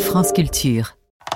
France Culture.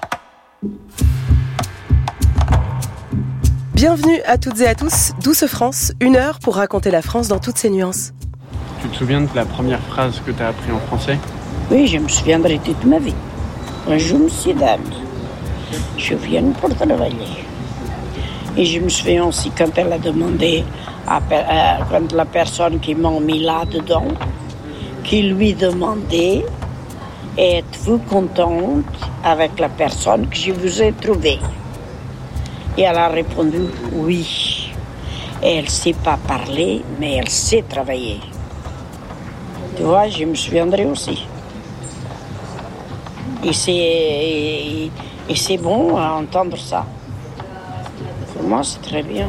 Bienvenue à toutes et à tous, Douce France, 1 heure pour raconter la France dans toutes ses nuances. Tu te souviens de la première phrase que tu as appris en français ? Oui, je me souviendrai toute ma vie. Bonjour, monsieur, dame. Je viens pour travailler. Et je me souviens aussi quand elle a demandé, quand la personne qui m'a mis là-dedans, qui lui demandait, êtes-vous contente avec la personne que je vous ai trouvée ? Et elle a répondu oui. Et elle ne sait pas parler, mais elle sait travailler. Tu vois, je me souviendrai aussi. Et c'est bon à entendre ça. Pour moi, c'est très bien.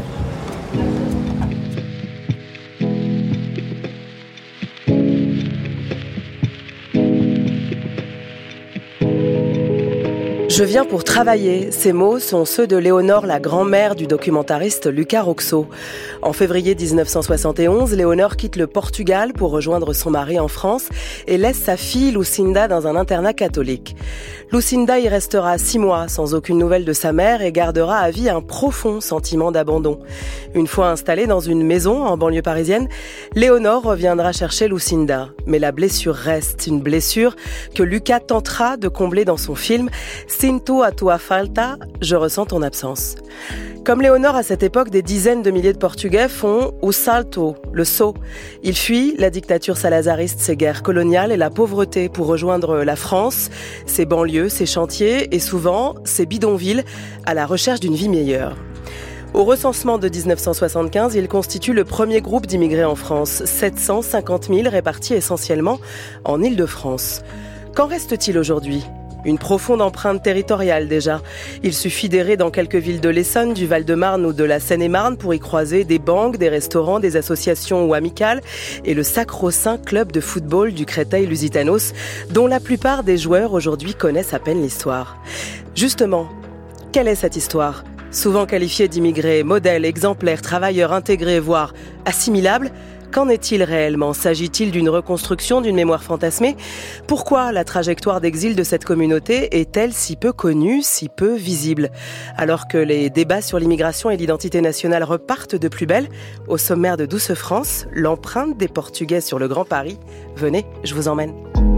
Je viens pour travailler. Ces mots sont ceux de Léonore, la grand-mère du documentariste Lucas Roxo. En février 1971, Léonore quitte le Portugal pour rejoindre son mari en France et laisse sa fille Lucinda dans un internat catholique. Lucinda y restera 6 mois sans aucune nouvelle de sa mère et gardera à vie un profond sentiment d'abandon. Une fois installée dans une maison en banlieue parisienne, Léonore reviendra chercher Lucinda. Mais la blessure reste, une blessure que Lucas tentera de combler dans son film Sinto a tua falta, je ressens ton absence. Comme Léonore, à cette époque, des dizaines de milliers de Portugais font o salto, le saut. Ils fuient la dictature salazariste, ses guerres coloniales et la pauvreté pour rejoindre la France, ses banlieues, ses chantiers et souvent ses bidonvilles à la recherche d'une vie meilleure. Au recensement de 1975, il constitue le premier groupe d'immigrés en France, 750 000 répartis essentiellement en Île-de-France. Qu'en reste-t-il aujourd'hui ? Une profonde empreinte territoriale déjà. Il suffit d'errer dans quelques villes de l'Essonne, du Val-de-Marne ou de la Seine-et-Marne pour y croiser des banques, des restaurants, des associations ou amicales et le sacro-saint club de football du Créteil-Lusitanos, dont la plupart des joueurs aujourd'hui connaissent à peine l'histoire. Justement, quelle est cette histoire ? Souvent qualifiée d'immigrés, modèles, exemplaires, travailleurs intégrés, voire assimilables, qu'en est-il réellement ? S'agit-il d'une reconstruction d'une mémoire fantasmée ? Pourquoi la trajectoire d'exil de cette communauté est-elle si peu connue, si peu visible ? Alors que les débats sur l'immigration et l'identité nationale repartent de plus belle, au sommaire de Douce France, l'empreinte des Portugais sur le Grand Paris. Venez, je vous emmène.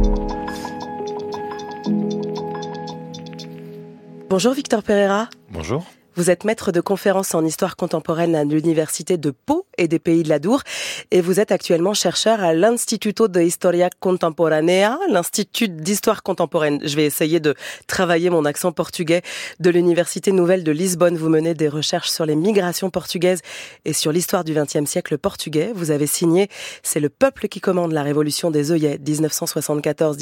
Bonjour Victor Pereira. Bonjour. Vous êtes maître de conférences en histoire contemporaine à l'Université de Pau et des Pays de l'Adour et vous êtes actuellement chercheur à l'Instituto de Historia Contemporánea, l'Institut d'Histoire Contemporaine. Je vais essayer de travailler mon accent portugais de l'Université Nouvelle de Lisbonne. Vous menez des recherches sur les migrations portugaises et sur l'histoire du XXe siècle portugais. Vous avez signé « C'est le peuple qui commande la révolution des œillets 1974-1976 »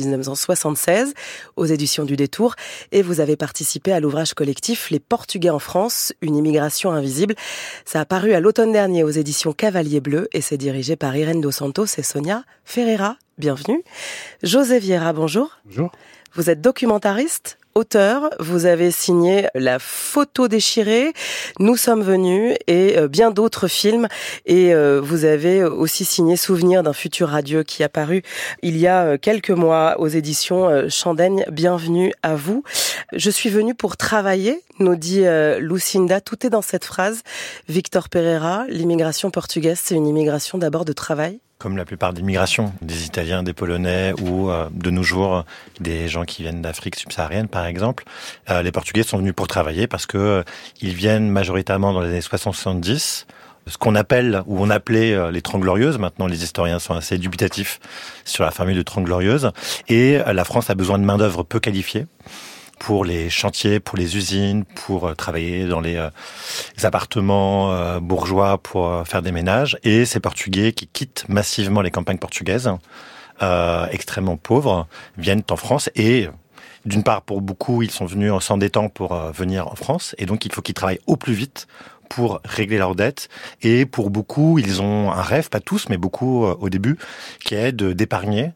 aux éditions du Détour et vous avez participé à l'ouvrage collectif « Les Portugais en France ». Une immigration invisible. Ça a paru à l'automne dernier aux éditions Cavalier Bleu et c'est dirigé par Irène Dos Santos et Sonia Ferreira. Bienvenue. José Vieira, bonjour. Bonjour. Vous êtes documentariste, auteur, vous avez signé La photo déchirée, Nous sommes venus et bien d'autres films et vous avez aussi signé Souvenir d'un futur radieux qui a paru il y a quelques mois aux éditions Chandaigne. Bienvenue à vous. Je suis venue pour travailler, nous dit Lucinda, tout est dans cette phrase. Victor Pereira, l'immigration portugaise, c'est une immigration d'abord de travail ? Comme la plupart des migrations, des Italiens, des Polonais ou de nos jours des gens qui viennent d'Afrique subsaharienne par exemple, les Portugais sont venus pour travailler parce que ils viennent majoritairement dans les années 60-70, ce qu'on appelle ou on appelait les Trente Glorieuses. Maintenant, les historiens sont assez dubitatifs sur la formule de Trente Glorieuses et la France a besoin de main-d'œuvre peu qualifiée pour les chantiers, pour les usines, pour travailler dans les appartements bourgeois, pour faire des ménages. Et ces Portugais qui quittent massivement les campagnes portugaises, extrêmement pauvres, viennent en France et d'une part, pour beaucoup, ils sont venus en s'endettant pour venir en France. Et donc, il faut qu'ils travaillent au plus vite pour régler leurs dettes. Et pour beaucoup, ils ont un rêve, pas tous, mais beaucoup au début, qui est d'épargner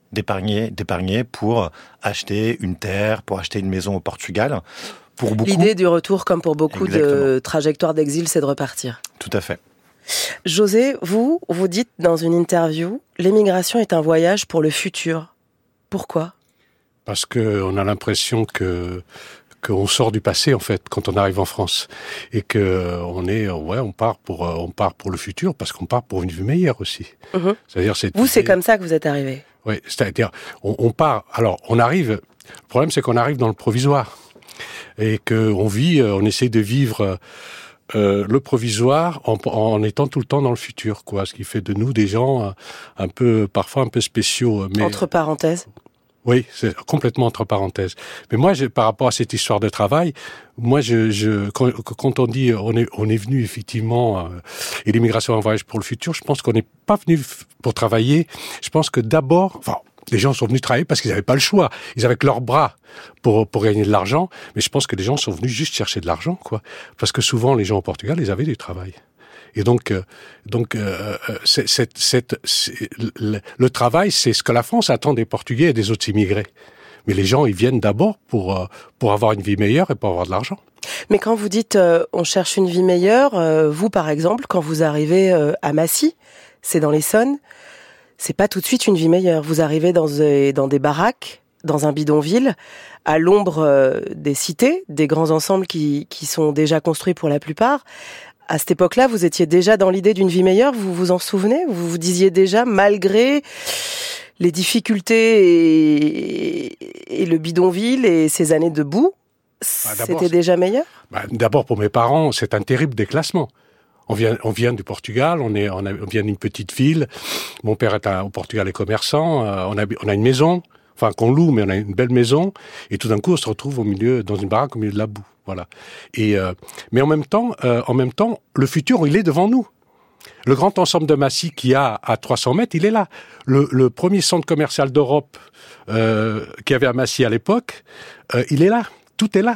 pour acheter une terre, pour acheter une maison au Portugal. Pour beaucoup, l'idée du retour, comme pour beaucoup de trajectoires d'exil, c'est de repartir. Tout à fait. José, vous dites dans une interview, l'émigration est un voyage pour le futur. Pourquoi ? parce qu'on a l'impression qu'on sort du passé en fait quand on arrive en France et que on part pour le futur parce qu'on part pour une vie meilleure aussi. C'est-à-dire c'est comme ça que vous êtes arrivé. Oui, c'est-à-dire on part. Alors on arrive. Le problème c'est qu'on arrive dans le provisoire et que on essaie de vivre le provisoire en étant tout le temps dans le futur, quoi. Ce qui fait de nous des gens parfois un peu spéciaux. Mais entre parenthèses. Oui, c'est complètement entre parenthèses. Mais moi, par rapport à cette histoire de travail, quand on dit on est venu effectivement et l'immigration est un voyage pour le futur, je pense qu'on n'est pas venu pour travailler. Je pense que d'abord, les gens sont venus travailler parce qu'ils n'avaient pas le choix. Ils avaient que leurs bras pour gagner de l'argent. Mais je pense que les gens sont venus juste chercher de l'argent, quoi. Parce que souvent, les gens au Portugal, ils avaient du travail. Et donc, le travail, c'est ce que la France attend des Portugais et des autres immigrés. Mais les gens, ils viennent d'abord pour avoir une vie meilleure et pour avoir de l'argent. Mais quand vous dites on cherche une vie meilleure, vous par exemple, quand vous arrivez à Massy, c'est dans l'Essonne, c'est pas tout de suite une vie meilleure. Vous arrivez dans des baraques, dans un bidonville, à l'ombre des cités, des grands ensembles qui sont déjà construits pour la plupart. À cette époque-là, vous étiez déjà dans l'idée d'une vie meilleure, vous vous en souvenez ? Vous vous disiez déjà, malgré les difficultés et le bidonville et ces années de boue, c'était déjà meilleur ? D'abord, pour mes parents, c'est un terrible déclassement. On vient du Portugal, on vient d'une petite ville. Mon père au Portugal est commerçant, on a une maison, qu'on loue, mais on a une belle maison. Et tout d'un coup, on se retrouve dans une baraque au milieu de la boue. Voilà. Mais en même temps, le futur, il est devant nous. Le grand ensemble de Massy qui a à 300 mètres, il est là. Le premier centre commercial d'Europe qu'il y avait à Massy à l'époque, il est là. Tout est là.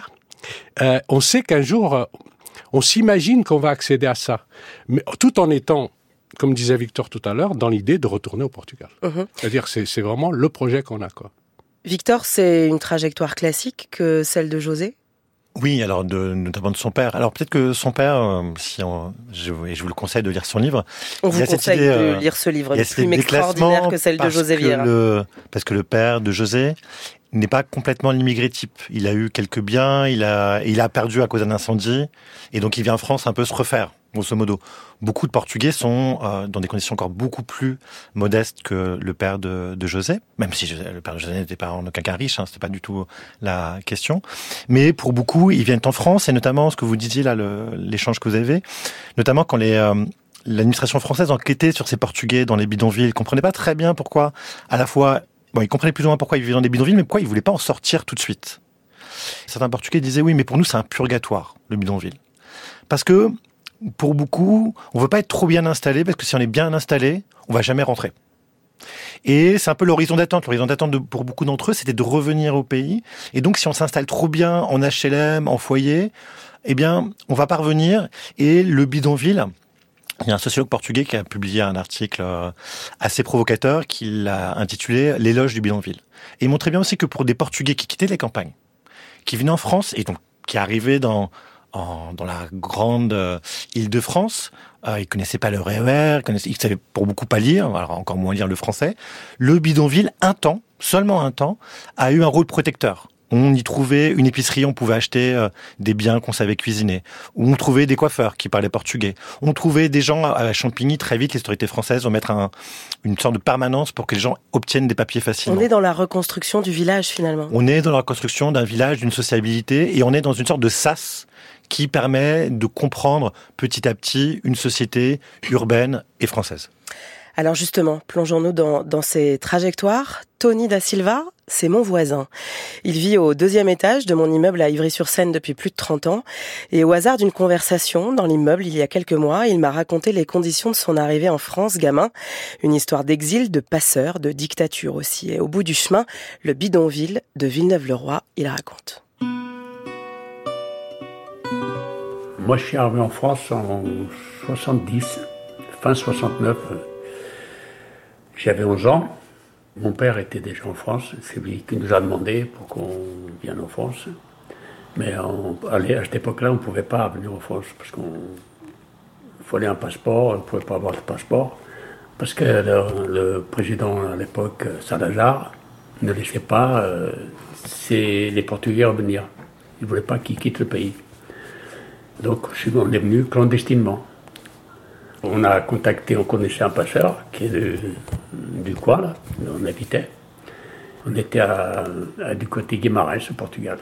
On sait qu'un jour, on s'imagine qu'on va accéder à ça, mais tout en étant, comme disait Victor tout à l'heure, dans l'idée de retourner au Portugal. C'est-à-dire, c'est vraiment le projet qu'on a, quoi. Victor, c'est une trajectoire classique que celle de José ? Oui, alors notamment de son père. Alors peut-être que son père, je vous le conseille de lire son livre. On vous conseille de lire ce livre, le plus extraordinaire que celle de José Vieira. Parce que le père de José n'est pas complètement l'immigré type. Il a eu quelques biens, il a perdu à cause d'un incendie, et donc il vient en France un peu se refaire, grosso modo. Beaucoup de Portugais sont dans des conditions encore beaucoup plus modestes que le père de José, même si le père de José n'était pas en aucun cas riche, c'était pas du tout la question. Mais pour beaucoup, ils viennent en France, et notamment ce que vous disiez là, l'échange que vous avez, notamment quand l'administration française enquêtait sur ces Portugais dans les bidonvilles, ils comprenaient pas très bien pourquoi, à la fois, ils comprenaient plus ou moins pourquoi ils vivaient dans des bidonvilles, mais pourquoi ils voulaient pas en sortir tout de suite. Certains Portugais disaient oui, mais pour nous c'est un purgatoire, le bidonville. Parce que, pour beaucoup, on veut pas être trop bien installé, parce que si on est bien installé, on va jamais rentrer. Et c'est un peu l'horizon d'attente. L'horizon d'attente pour beaucoup d'entre eux, c'était de revenir au pays. Et donc, si on s'installe trop bien en HLM, en foyer, eh bien, on va pas revenir. Et le bidonville, il y a un sociologue portugais qui a publié un article assez provocateur qu'il a intitulé « L'éloge du bidonville ». Et il montrait bien aussi que pour des Portugais qui quittaient les campagnes, qui venaient en France, et donc qui arrivaient dans la grande Île-de-France, ils connaissaient pas le RER, ils savaient pour beaucoup pas lire, alors encore moins lire le français. Le bidonville, seulement un temps, a eu un rôle protecteur. On y trouvait une épicerie, on pouvait acheter des biens qu'on savait cuisiner. On trouvait des coiffeurs qui parlaient portugais. On trouvait des gens à Champigny, très vite, les autorités françaises vont mettre une sorte de permanence pour que les gens obtiennent des papiers facilement. On est dans la reconstruction du village, finalement. On est dans la reconstruction d'un village, d'une sociabilité, et on est dans une sorte de sas qui permet de comprendre petit à petit une société urbaine et française. Alors justement, plongeons-nous dans ces trajectoires. Tony da Silva, c'est mon voisin. Il vit au 2e étage de mon immeuble à Ivry-sur-Seine depuis plus de 30 ans. Et au hasard d'une conversation dans l'immeuble il y a quelques mois, il m'a raconté les conditions de son arrivée en France, gamin. Une histoire d'exil, de passeur, de dictature aussi. Et au bout du chemin, le bidonville de Villeneuve-le-Roi, il raconte. Moi, je suis arrivé en France en 70, fin 69. J'avais 11 ans. Mon père était déjà en France. C'est lui qui nous a demandé pour qu'on vienne en France. Mais à cette époque-là, on ne pouvait pas venir en France parce qu'il fallait un passeport. On ne pouvait pas avoir de passeport. Parce que le président à l'époque, Salazar, ne laissaient pas les Portugais revenir. Ils ne voulaient pas qu'ils quittent le pays. Donc on est venu clandestinement. On a contacté, on connaissait un passeur qui est du coin, là, où on habitait. On était du côté Guimarães, au Portugal.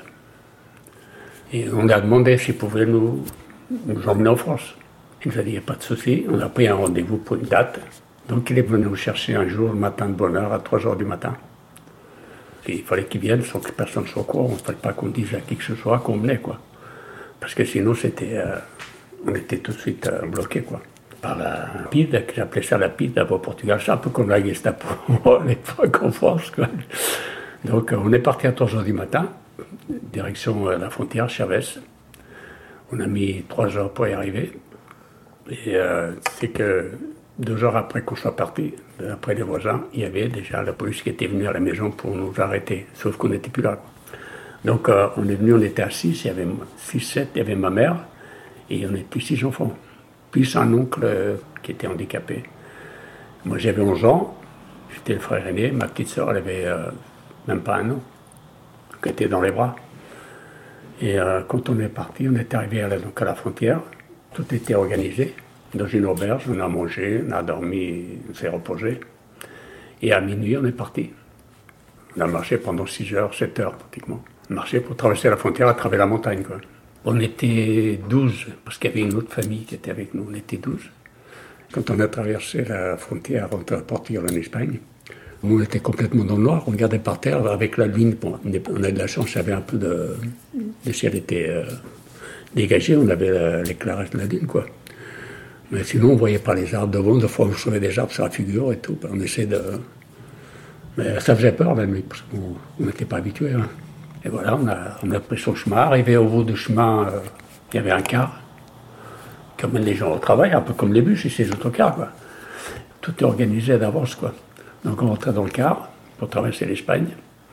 Et on lui a demandé s'il pouvait nous emmener en France. Il nous a dit, il n'y a pas de souci. On a pris un rendez-vous pour une date. Donc il est venu nous chercher un jour, le matin de bonne heure, à 3h du matin. Et il fallait qu'il vienne sans que personne soit au courant. Il ne fallait pas qu'on dise à qui que ce soit qu'on venait, quoi. Parce que sinon, on était tout de suite bloqués, quoi. Par la PID, j'appelais ça la PID au Portugal. C'est un peu comme la Gestapo à l'époque en France, quoi. Donc on est parti à 3h du matin, direction la frontière, Chavez. On a mis 3 heures pour y arriver. Et c'est que 2 heures après qu'on soit parti, après les voisins, il y avait déjà la police qui était venue à la maison pour nous arrêter. Sauf qu'on n'était plus là, quoi. Donc on est venu, on était à 6, il y avait 6-7, il y avait ma mère, et on était 6 enfants. Plus un oncle qui était handicapé. Moi j'avais 11 ans, j'étais le frère aîné, ma petite sœur elle avait même pas 1 an, qui était dans les bras. Et quand on est parti, on est arrivé à la frontière, tout était organisé. Dans une auberge, on a mangé, on a dormi, on s'est reposé. Et à minuit, on est parti. On a marché pendant 6 heures, 7 heures pratiquement. On marchait pour traverser la frontière à travers la montagne, quoi. On était 12, parce qu'il y avait une autre famille qui était avec nous, on était 12. Quand on a traversé la frontière entre le Portugal et l'Espagne, on était complètement dans le noir, on regardait par terre avec la lune. Bon, on a de la chance, il y avait un peu le ciel était dégagé, on avait l'éclairage de la lune, quoi. Mais sinon, on ne voyait pas les arbres devant, des fois on se des arbres sur la figure et tout, on essayait de... Mais ça faisait peur la nuit, parce qu'on n'était pas habitués, hein. Et voilà, on a pris son chemin. Arrivé au bout du chemin, il y avait un car qui emmène les gens au travail, un peu comme les bus ici, les autocars, quoi. Tout est organisé d'avance, quoi. Donc on rentrait dans le car pour traverser l'Espagne.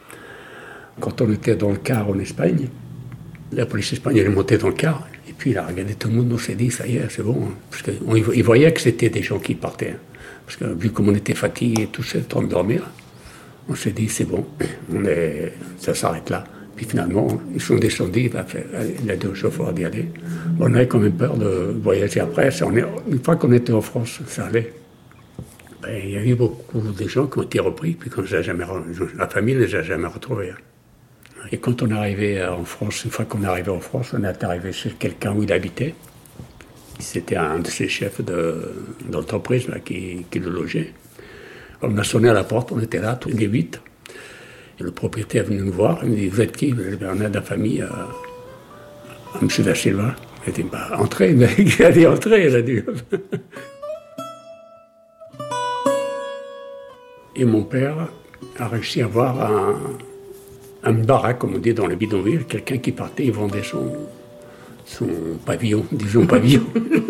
Quand on était dans le car en Espagne, la police espagnole est montée dans le car, et puis il a regardé tout le monde, on s'est dit, ça y est, c'est bon. Hein. Parce qu'il voyait que c'était des gens qui partaient. Hein. Parce que vu comme on était fatigués, tout ça, le temps de dormir, on s'est dit, c'est bon, ça s'arrête là. Puis finalement, ils sont descendus, il a dit au chauffeur d'y aller. On avait quand même peur de voyager après. Une fois qu'on était en France, ça allait. Ben, il y a eu beaucoup de gens qui ont été repris, puis la famille ne les a jamais retrouvés. Et quand on est arrivé en France, une fois qu'on est arrivé en France, on est arrivé chez quelqu'un où il habitait. C'était un de ses chefs d'entreprise là, qui le logeait. On a sonné à la porte, on était là, tous les 8. Et le propriétaire est venu nous voir, il me dit, vous êtes qui? On est de la famille à M. Da Silva. Il a dit, bah, entrez. Il a dit, entrez, il a dit. Et mon père a réussi à avoir un baraque, comme on dit dans les bidonvilles, quelqu'un qui partait, il vendait son pavillon, disons pavillon.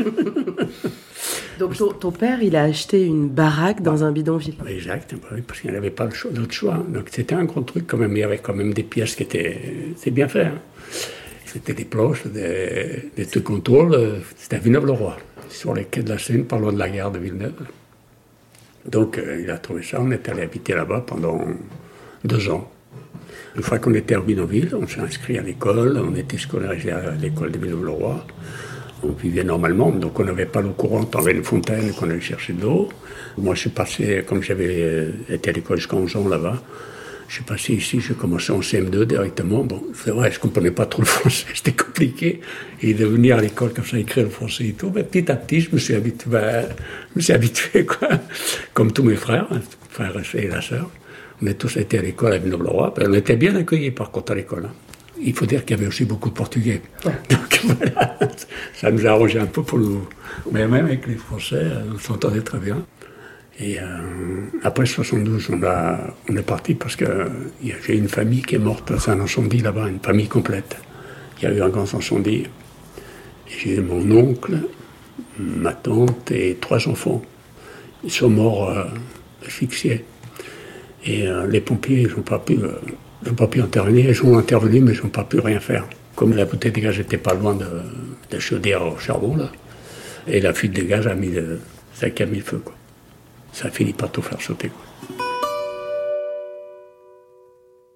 Donc ton père, il a acheté une baraque dans un bidonville. Exact, parce qu'il n'avait pas d'autre choix. Donc c'était un gros truc quand même, il y avait quand même des pièces qui étaient... C'est bien fait, hein. C'était des planches, des trucs en tôle. C'était à Villeneuve-le-Roi, sur les quais de la Seine, pas loin de la gare de Villeneuve. Donc il a trouvé ça, on est allé habiter là-bas pendant 2 ans. Une fois qu'on était à bidonville, on s'est inscrit à l'école, on était scolarisé à l'école de Villeneuve-le-Roi. On vivait normalement, donc on n'avait pas l'eau courante, on avait une fontaine qu'on allait chercher de l'eau. Moi, je suis passé, comme j'avais été à l'école jusqu'à 11 ans là-bas, je suis passé ici, j'ai commencé en CM2 directement. Bon, c'est vrai, je ne comprenais pas trop le français, c'était compliqué. Et de venir à l'école comme ça, écrire le français et tout, mais petit à petit, je me suis habitué, quoi. Comme tous mes frères et la sœur. On a tous été à l'école à Villeneuve-le-Roi, on était bien accueillis par contre à l'école, hein. Il faut dire qu'il y avait aussi beaucoup de Portugais. Ouais. Donc voilà, ça nous a arrangé un peu pour nous. Mais même avec les Français, on s'entendait très bien. Et après 72, on est parti parce que j'ai une famille qui est morte dans un incendie là-bas, une famille complète. Il y a eu un grand incendie. Et j'ai mon oncle, ma tante et 3 enfants. Ils sont morts asphyxiés. Et les pompiers, ils n'ont pas pu intervenir, ils ont intervenu, mais ils n'ont pas pu rien faire. Comme la bouteille de gaz n'était pas loin de la chaudière au charbon, là, et la fuite de gaz a mis le feu, quoi. Ça a fini par tout faire sauter, quoi.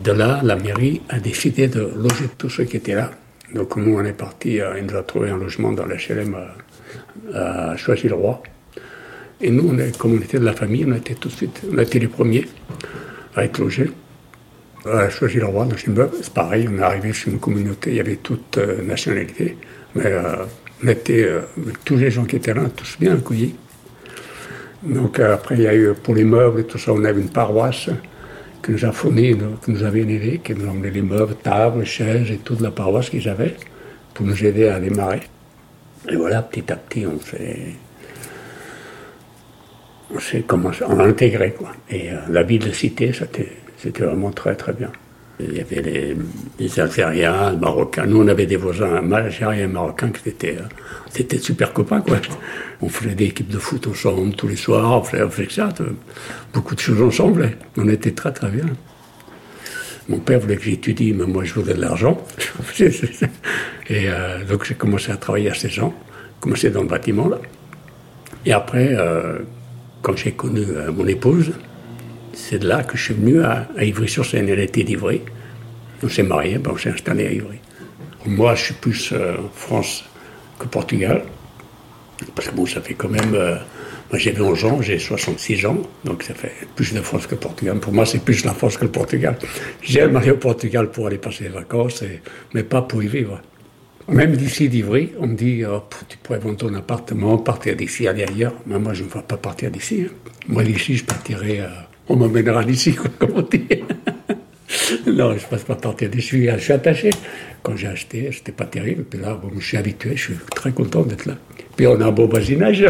De là, la mairie a décidé de loger tous ceux qui étaient là. Donc nous, on est partis, il nous a trouvé un logement dans l'HLM à Choisy-le-Roi. Et nous, comme on était de la famille, on était les premiers à être logés. À Choisy-le-Roi, dans une immeuble, c'est pareil, on est arrivé chez une communauté, il y avait toute nationalité. Mais on était, tous les gens qui étaient là, tous bien accueillis. Donc après, il y a eu, pour les meubles et tout ça, on avait une paroisse qui nous a fourni, qui nous avait aidés, qui nous a emmené les meubles, tables, chaises et toute la paroisse qu'ils avaient pour nous aider à démarrer. Et voilà, petit à petit, on a intégré, quoi. Et la vie de cité, c'était vraiment très très bien. Il y avait les Algériens, les Marocains. Nous, on avait des voisins algériens et marocains qui étaient super copains, quoi. On faisait des équipes de foot ensemble tous les soirs, on faisait ça, beaucoup de choses ensemble. On était très très bien. Mon père voulait que j'étudie, mais moi je voulais de l'argent. Et donc j'ai commencé à travailler à 16 ans, commencé dans le bâtiment, là. Et après, quand j'ai connu mon épouse, c'est de là que je suis venu à Ivry-sur-Seine. Elle était d'Ivry. On s'est mariés, on s'est installé à Ivry. Moi, je suis plus France que Portugal. Parce que bon, ça fait quand même... moi, j'ai 11 ans, j'ai 66 ans. Donc, ça fait plus de France que Portugal. Pour moi, c'est plus la France que le Portugal. J'aime aller au Portugal pour aller passer les vacances, mais pas pour y vivre. Même d'ici d'Ivry, on me dit tu pourrais vendre ton appartement, partir d'ici, aller ailleurs. Mais moi, je ne vais pas partir d'ici. Hein. Moi, d'ici, je partirai... on m'emmènera d'ici, comme on dit. Non, je ne passe pas partir d'ici. Je suis attaché. Quand j'ai acheté, c'était pas terrible. Puis là, je suis habitué, je suis très content d'être là. Puis on a un beau voisinage.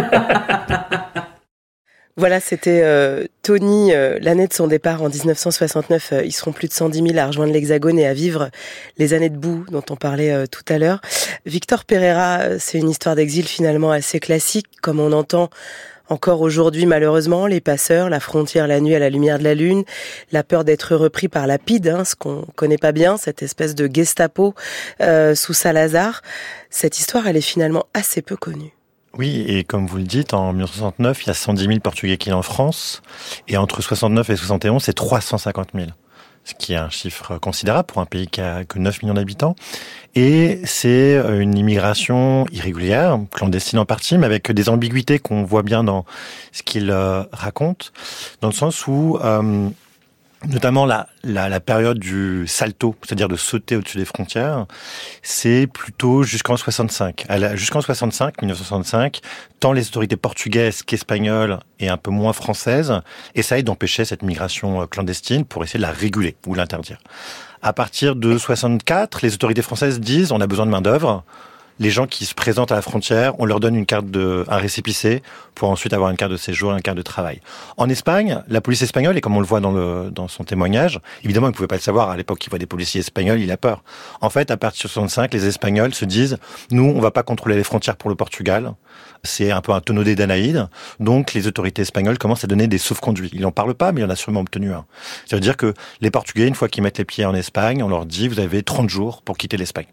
Voilà, c'était Tony, l'année de son départ en 1969. Ils seront plus de 110 000 à rejoindre l'Hexagone et à vivre les années de boue dont on parlait tout à l'heure. Victor Pereira, c'est une histoire d'exil finalement assez classique, comme on entend encore aujourd'hui malheureusement, les passeurs, la frontière la nuit à la lumière de la lune, la peur d'être repris par la PIDE, ce qu'on connaît pas bien, cette espèce de Gestapo sous Salazar. Cette histoire, elle est finalement assez peu connue. Oui, et comme vous le dites, en 1969, il y a 110 000 Portugais qui sont en France, et entre 69 et 71, c'est 350 000. Ce qui est un chiffre considérable pour un pays qui a que 9 millions d'habitants. Et c'est une immigration irrégulière, clandestine en partie, mais avec des ambiguïtés qu'on voit bien dans ce qu'il raconte, dans le sens où... notamment la période du salto, c'est-à-dire de sauter au-dessus des frontières, c'est plutôt jusqu'en 65. Jusqu'en 1965, tant les autorités portugaises qu'espagnoles et un peu moins françaises essayent d'empêcher cette migration clandestine pour essayer de la réguler ou l'interdire. À partir de 64, les autorités françaises disent on a besoin de main-d'œuvre. Les gens qui se présentent à la frontière, on leur donne un récépissé pour ensuite avoir une carte de séjour, une carte de travail. En Espagne, la police espagnole, et comme on le voit dans son témoignage, évidemment, il ne pouvait pas le savoir. À l'époque, il voit des policiers espagnols, il a peur. En fait, à partir de 65, les Espagnols se disent, nous, on ne va pas contrôler les frontières pour le Portugal. C'est un peu un tonneau des Danaïdes. Donc, les autorités espagnoles commencent à donner des sauf-conduits. Ils n'en parlent pas, mais il en a sûrement obtenu un. Ça veut dire que les Portugais, une fois qu'ils mettent les pieds en Espagne, on leur dit, vous avez 30 jours pour quitter l'Espagne.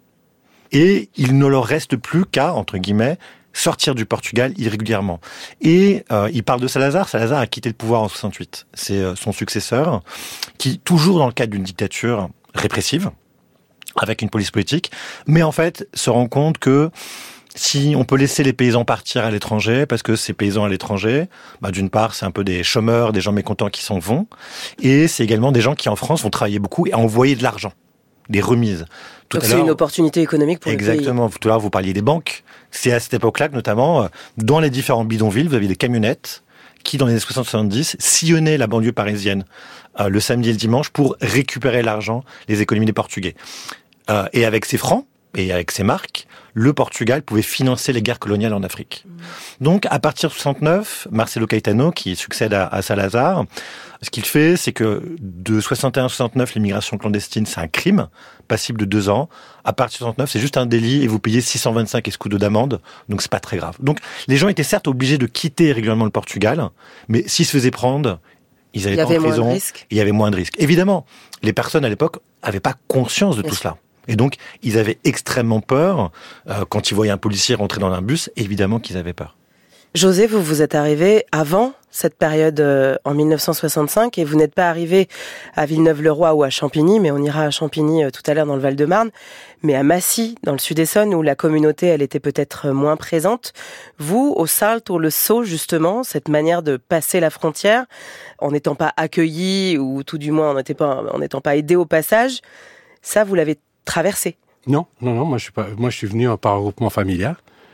Et il ne leur reste plus qu'à, entre guillemets, sortir du Portugal irrégulièrement. Et il parle de Salazar. Salazar a quitté le pouvoir en 68. C'est son successeur, qui, toujours dans le cadre d'une dictature répressive, avec une police politique, mais en fait se rend compte que si on peut laisser les paysans partir à l'étranger, parce que ces paysans à l'étranger, d'une part, c'est un peu des chômeurs, des gens mécontents qui s'en vont, et c'est également des gens qui, en France, vont travailler beaucoup et envoyer de l'argent. Des remises. Donc c'est une opportunité économique pour le pays. Exactement. Tout à l'heure, vous parliez des banques. C'est à cette époque-là que, notamment, dans les différents bidonvilles, vous aviez des camionnettes qui, dans les années 60-70, sillonnaient la banlieue parisienne le samedi et le dimanche pour récupérer l'argent, les économies des Portugais. Et avec ces francs et avec ces marques, le Portugal pouvait financer les guerres coloniales en Afrique. Donc, à partir de 69, Marcelo Caetano, qui succède à Salazar, ce qu'il fait, c'est que de 61 à 69, l'immigration clandestine, c'est un crime, passible de 2 ans. À partir de 69, c'est juste un délit et vous payez 625 escudos d'amende, donc c'est pas très grave. Donc, les gens étaient certes obligés de quitter régulièrement le Portugal, mais s'ils se faisaient prendre, ils allaient pas en prison. Il y avait moins de risques. Évidemment, les personnes à l'époque avaient pas conscience de tout cela. Et donc, ils avaient extrêmement peur. Quand ils voyaient un policier rentrer dans un bus, évidemment qu'ils avaient peur. José, vous êtes arrivé avant cette période en 1965 et vous n'êtes pas arrivé à Villeneuve-le-Roi ou à Champigny, mais on ira à Champigny tout à l'heure dans le Val-de-Marne, mais à Massy, dans le Sud-Essonne, où la communauté, elle était peut-être moins présente. Vous, au Salt ou le Sceau, justement, cette manière de passer la frontière, en n'étant pas accueilli ou tout du moins en n'étant pas aidé au passage, ça, vous l'avez traversé. Non, moi je suis venu par regroupement familial.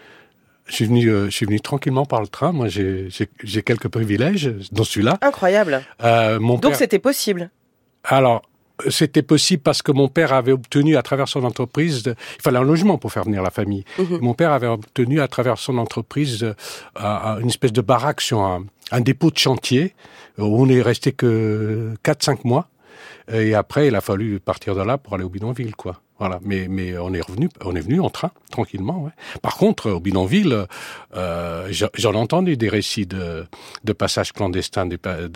Je suis venu tranquillement par le train. Moi, j'ai quelques privilèges, dont celui-là. Incroyable. Donc, c'était possible. Alors, c'était possible parce que mon père avait obtenu, à travers son entreprise, il fallait un logement pour faire venir la famille. Mm-hmm. Mon père avait obtenu, à travers son entreprise, une espèce de baraque sur un dépôt de chantier où on est resté que 4-5 mois. Et après, il a fallu partir de là pour aller au bidonville, quoi. Voilà, mais on est venu en train, tranquillement, ouais. Par contre, au bidonville, j'en ai entendu des récits de passages clandestins,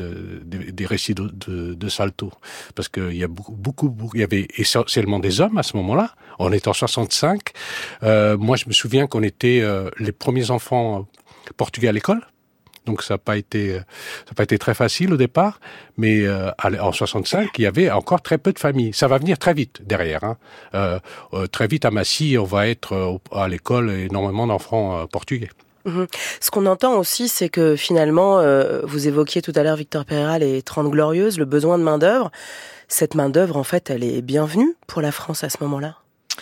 des récits de salto. Parce qu'il y a beaucoup, il y avait essentiellement des hommes à ce moment-là. On était en 65. Moi, je me souviens qu'on était les premiers enfants portugais à l'école. Donc ça n'a pas été très facile au départ, mais en 65, il y avait encore très peu de familles. Ça va venir très vite derrière. Hein. Très vite à Massy, on va être à l'école énormément d'enfants portugais. Mmh. Ce qu'on entend aussi, c'est que finalement, vous évoquiez tout à l'heure, Victor Pereira, les 30 Glorieuses, le besoin de main-d'œuvre. Cette main-d'œuvre, en fait, elle est bienvenue pour la France à ce moment-là.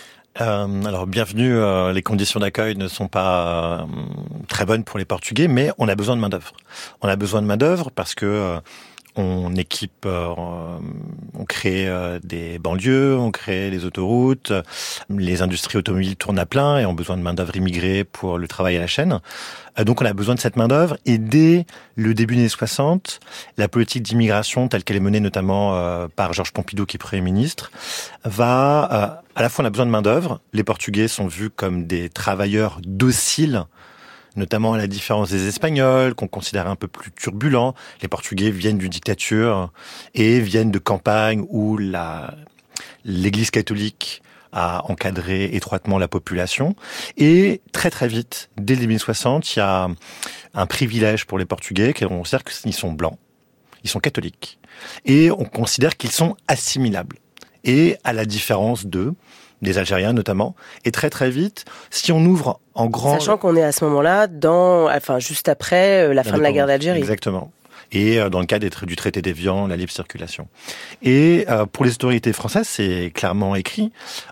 Alors, bienvenue, les conditions d'accueil ne sont pas très bonnes pour les Portugais, mais on a besoin de main-d'œuvre. On a besoin de main-d'œuvre parce que on équipe, on crée des banlieues, on crée les autoroutes, les industries automobiles tournent à plein et ont besoin de main-d'œuvre immigrée pour le travail à la chaîne. Donc on a besoin de cette main-d'œuvre et dès le début des années 60, la politique d'immigration telle qu'elle est menée notamment par Georges Pompidou qui est Premier ministre, va à la fois on a besoin de main-d'œuvre, les Portugais sont vus comme des travailleurs dociles, notamment à la différence des Espagnols, qu'on considère un peu plus turbulents. Les Portugais viennent d'une dictature et viennent de campagnes où l'Église catholique a encadré étroitement la population. Et très très vite, dès les 1960, il y a un privilège pour les Portugais, on considère qu'ils sont blancs, ils sont catholiques, et on considère qu'ils sont assimilables. Et à la différence des Algériens notamment, et très très vite, si on ouvre en grand... Sachant qu'on est à ce moment-là, juste après la fin de la guerre d'Algérie. Exactement. Et dans le cadre du traité d'Évian, la libre circulation. Et pour les autorités françaises, c'est clairement écrit,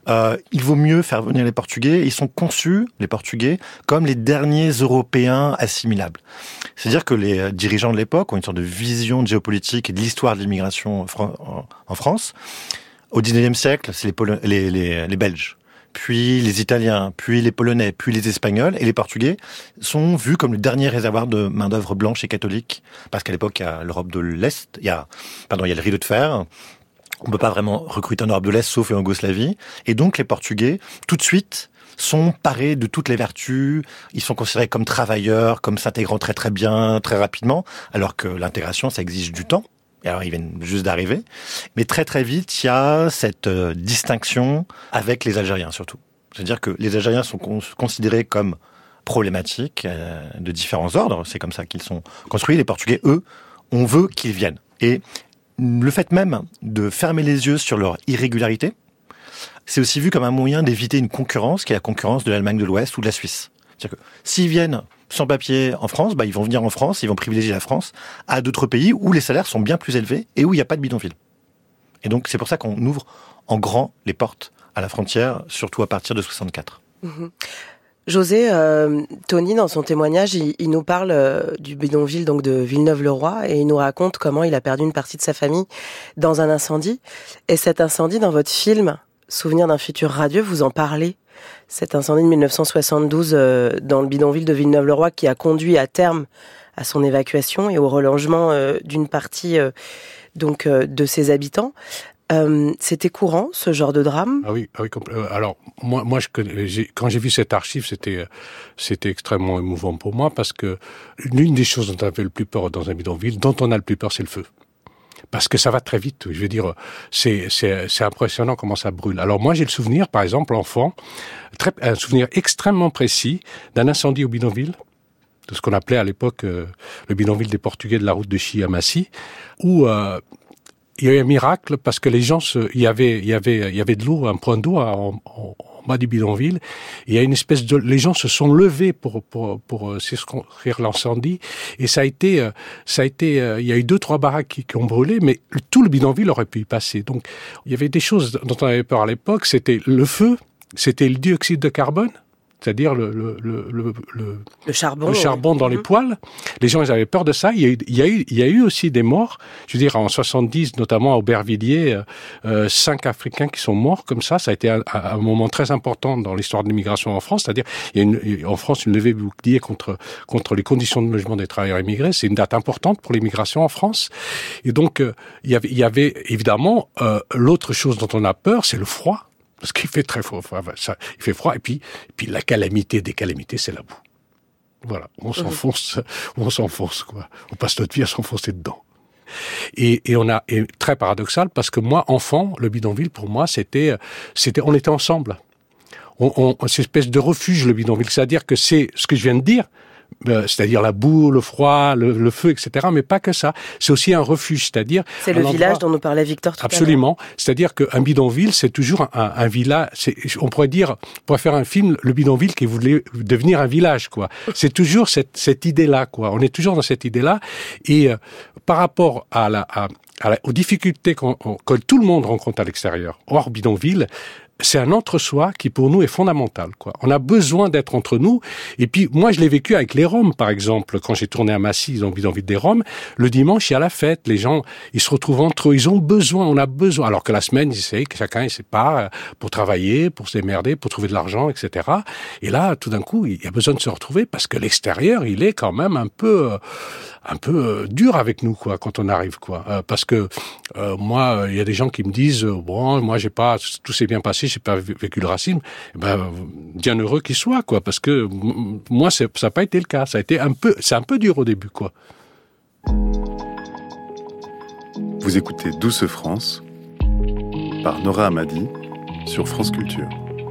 il vaut mieux faire venir les Portugais, ils sont conçus, les Portugais, comme les derniers Européens assimilables. C'est-à-dire que les dirigeants de l'époque ont une sorte de vision géopolitique et de l'histoire de l'immigration en France. Au XIXe siècle, c'est les Belges, puis les Italiens, puis les Polonais, puis les Espagnols, et les Portugais sont vus comme le dernier réservoir de main-d'œuvre blanche et catholique, parce qu'à l'époque, il y a l'Europe de l'Est, il y a le rideau de fer. On peut pas vraiment recruter en Europe de l'Est, sauf en Yougoslavie. Et donc, les Portugais, tout de suite, sont parés de toutes les vertus. Ils sont considérés comme travailleurs, comme s'intégrant très très bien, très rapidement, alors que l'intégration, ça exige du temps. Alors, ils viennent juste d'arriver. Mais très, très vite, il y a cette distinction avec les Algériens, surtout. C'est-à-dire que les Algériens sont considérés comme problématiques de différents ordres. C'est comme ça qu'ils sont construits. Les Portugais, eux, on veut qu'ils viennent. Et le fait même de fermer les yeux sur leur irrégularité, c'est aussi vu comme un moyen d'éviter une concurrence qui est la concurrence de l'Allemagne de l'Ouest ou de la Suisse. C'est-à-dire que s'ils viennent sans papier en France, ils vont venir en France, ils vont privilégier la France à d'autres pays où les salaires sont bien plus élevés et où il n'y a pas de bidonville. Et donc c'est pour ça qu'on ouvre en grand les portes à la frontière, surtout à partir de 64. Mmh. José, Tony, dans son témoignage, il nous parle du bidonville donc de Villeneuve-le-Roi et il nous raconte comment il a perdu une partie de sa famille dans un incendie. Et cet incendie, dans votre film Souvenir d'un futur radieux, vous en parlez. Cet incendie de 1972 dans le bidonville de Villeneuve-le-Roi qui a conduit à terme à son évacuation et au relogement d'une partie de ses habitants. C'était courant, ce genre de drame? Ah oui. Alors, moi quand j'ai vu cette archive, c'était extrêmement émouvant pour moi parce que l'une des choses dont on avait le plus peur dans un bidonville, dont on a le plus peur, c'est le feu. Parce que ça va très vite. Je veux dire, c'est impressionnant comment ça brûle. Alors moi, j'ai le souvenir, par exemple, enfant, un souvenir extrêmement précis d'un incendie au bidonville de ce qu'on appelait à l'époque le bidonville des Portugais de la route de Chi à Massy, où il y a eu un miracle parce que les gens, il y avait de l'eau, un point d'eau en bas du bidonville. Et il y a une espèce de, les gens se sont levés pour circonscrire l'incendie. Et ça a été, il y a eu 2-3 baraques qui ont brûlé, mais tout le bidonville aurait pu y passer. Donc, il y avait des choses dont on avait peur à l'époque. C'était le feu, c'était le dioxyde de carbone. C'est-à-dire le charbon dans les poêles. Les gens, ils avaient peur de ça. Il y a eu aussi des morts. Je veux dire, en 70, notamment à Aubervilliers, 5 Africains qui sont morts comme ça. Ça a été un moment très important dans l'histoire de l'immigration en France. C'est-à-dire, il y a en France une levée bouclier contre les conditions de logement des travailleurs immigrés. C'est une date importante pour l'immigration en France. Et donc, il y avait évidemment l'autre chose dont on a peur, c'est le froid. Parce qu'il fait très froid, il fait froid, et puis la calamité des calamités, c'est la boue. Voilà, on s'enfonce, quoi. On passe notre vie à s'enfoncer dedans. Et très paradoxal, parce que moi, enfant, le bidonville, pour moi, on était ensemble. C'est une espèce de refuge, le bidonville. C'est-à-dire que c'est ce que je viens de dire, c'est-à-dire la boue, le froid, le feu, etc. Mais pas que ça. C'est aussi un refuge, c'est-à-dire... C'est le village dont nous parlait Victor tout à l'heure. Absolument. C'est-à-dire qu'un bidonville, c'est toujours un village... On pourrait faire un film, le bidonville qui voulait devenir un village, quoi. C'est toujours cette idée-là, quoi. On est toujours dans cette idée-là. Et par rapport aux difficultés que tout le monde rencontre à l'extérieur, hors bidonville, c'est un entre-soi qui, pour nous, est fondamental, quoi. On a besoin d'être entre nous. Et puis, moi, je l'ai vécu avec les Roms, par exemple. Quand j'ai tourné à Massy, dans le bidonville des Roms, le dimanche, il y a la fête. Les gens, ils se retrouvent entre eux. On a besoin. Alors que la semaine, chacun, il sépare pour travailler, pour se démerder, pour trouver de l'argent, etc. Et là, tout d'un coup, il y a besoin de se retrouver parce que l'extérieur, il est quand même un peu dur avec nous, quoi, quand on arrive, quoi. Parce que moi, il y a des gens qui me disent bon, moi tout s'est bien passé, j'ai pas vécu le racisme. Bien heureux qu'il soit, quoi, parce que moi, ça n'a pas été le cas. C'est un peu dur au début, quoi. Vous écoutez Douce France par Nora Hamadi sur France Culture.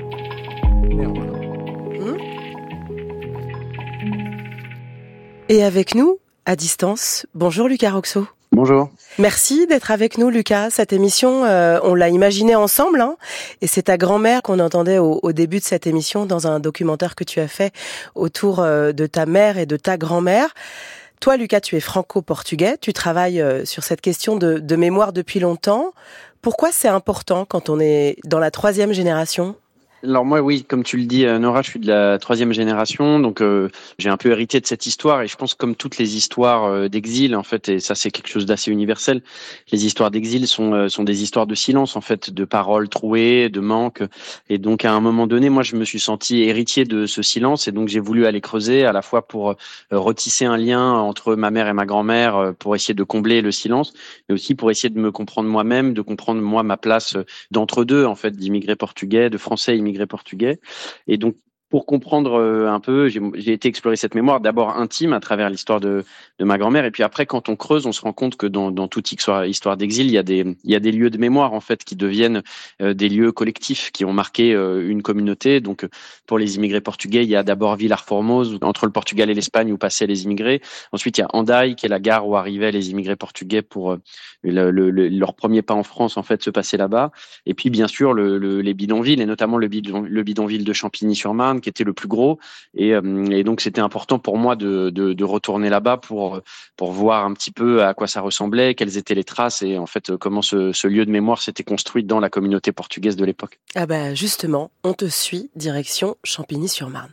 Et avec nous, à distance, bonjour Lucas Roxo. Bonjour. Merci d'être avec nous, Lucas. Cette émission, on l'a imaginée ensemble, hein, et c'est ta grand-mère qu'on entendait au début de cette émission dans un documentaire que tu as fait autour de ta mère et de ta grand-mère. Toi, Lucas, tu es franco-portugais, tu travailles sur cette question de mémoire depuis longtemps. Pourquoi c'est important quand on est dans la 3e génération ? Alors moi, oui, comme tu le dis, Nora, je suis de la 3e génération, donc j'ai un peu hérité de cette histoire, et je pense comme toutes les histoires d'exil, en fait, et ça c'est quelque chose d'assez universel, les histoires d'exil sont des histoires de silence, en fait, de paroles trouées, de manque, et donc à un moment donné, moi je me suis senti héritier de ce silence, et donc j'ai voulu aller creuser à la fois pour retisser un lien entre ma mère et ma grand-mère, pour essayer de combler le silence, mais aussi pour essayer de me comprendre moi-même, de comprendre moi ma place d'entre-deux, en fait, d'immigrés portugais, de français immigrés portugais. Et donc, pour comprendre un peu, j'ai été explorer cette mémoire d'abord intime à travers l'histoire de ma grand-mère, et puis après, quand on creuse, on se rend compte que dans toute histoire d'exil, il y a des lieux de mémoire en fait qui deviennent des lieux collectifs qui ont marqué une communauté. Donc, pour les immigrés portugais, il y a d'abord Vilar Formoso, entre le Portugal et l'Espagne où passaient les immigrés. Ensuite, il y a Andai, qui est la gare où arrivaient les immigrés portugais pour leur premier pas en France, en fait, se passer là-bas. Et puis, bien sûr, les bidonvilles, et notamment le bidonville de Champigny-sur-Marne, qui était le plus gros, et donc c'était important pour moi de retourner là-bas pour voir un petit peu à quoi ça ressemblait, quelles étaient les traces, et en fait comment ce lieu de mémoire s'était construit dans la communauté portugaise de l'époque. Ah bah justement, on te suit, direction Champigny-sur-Marne.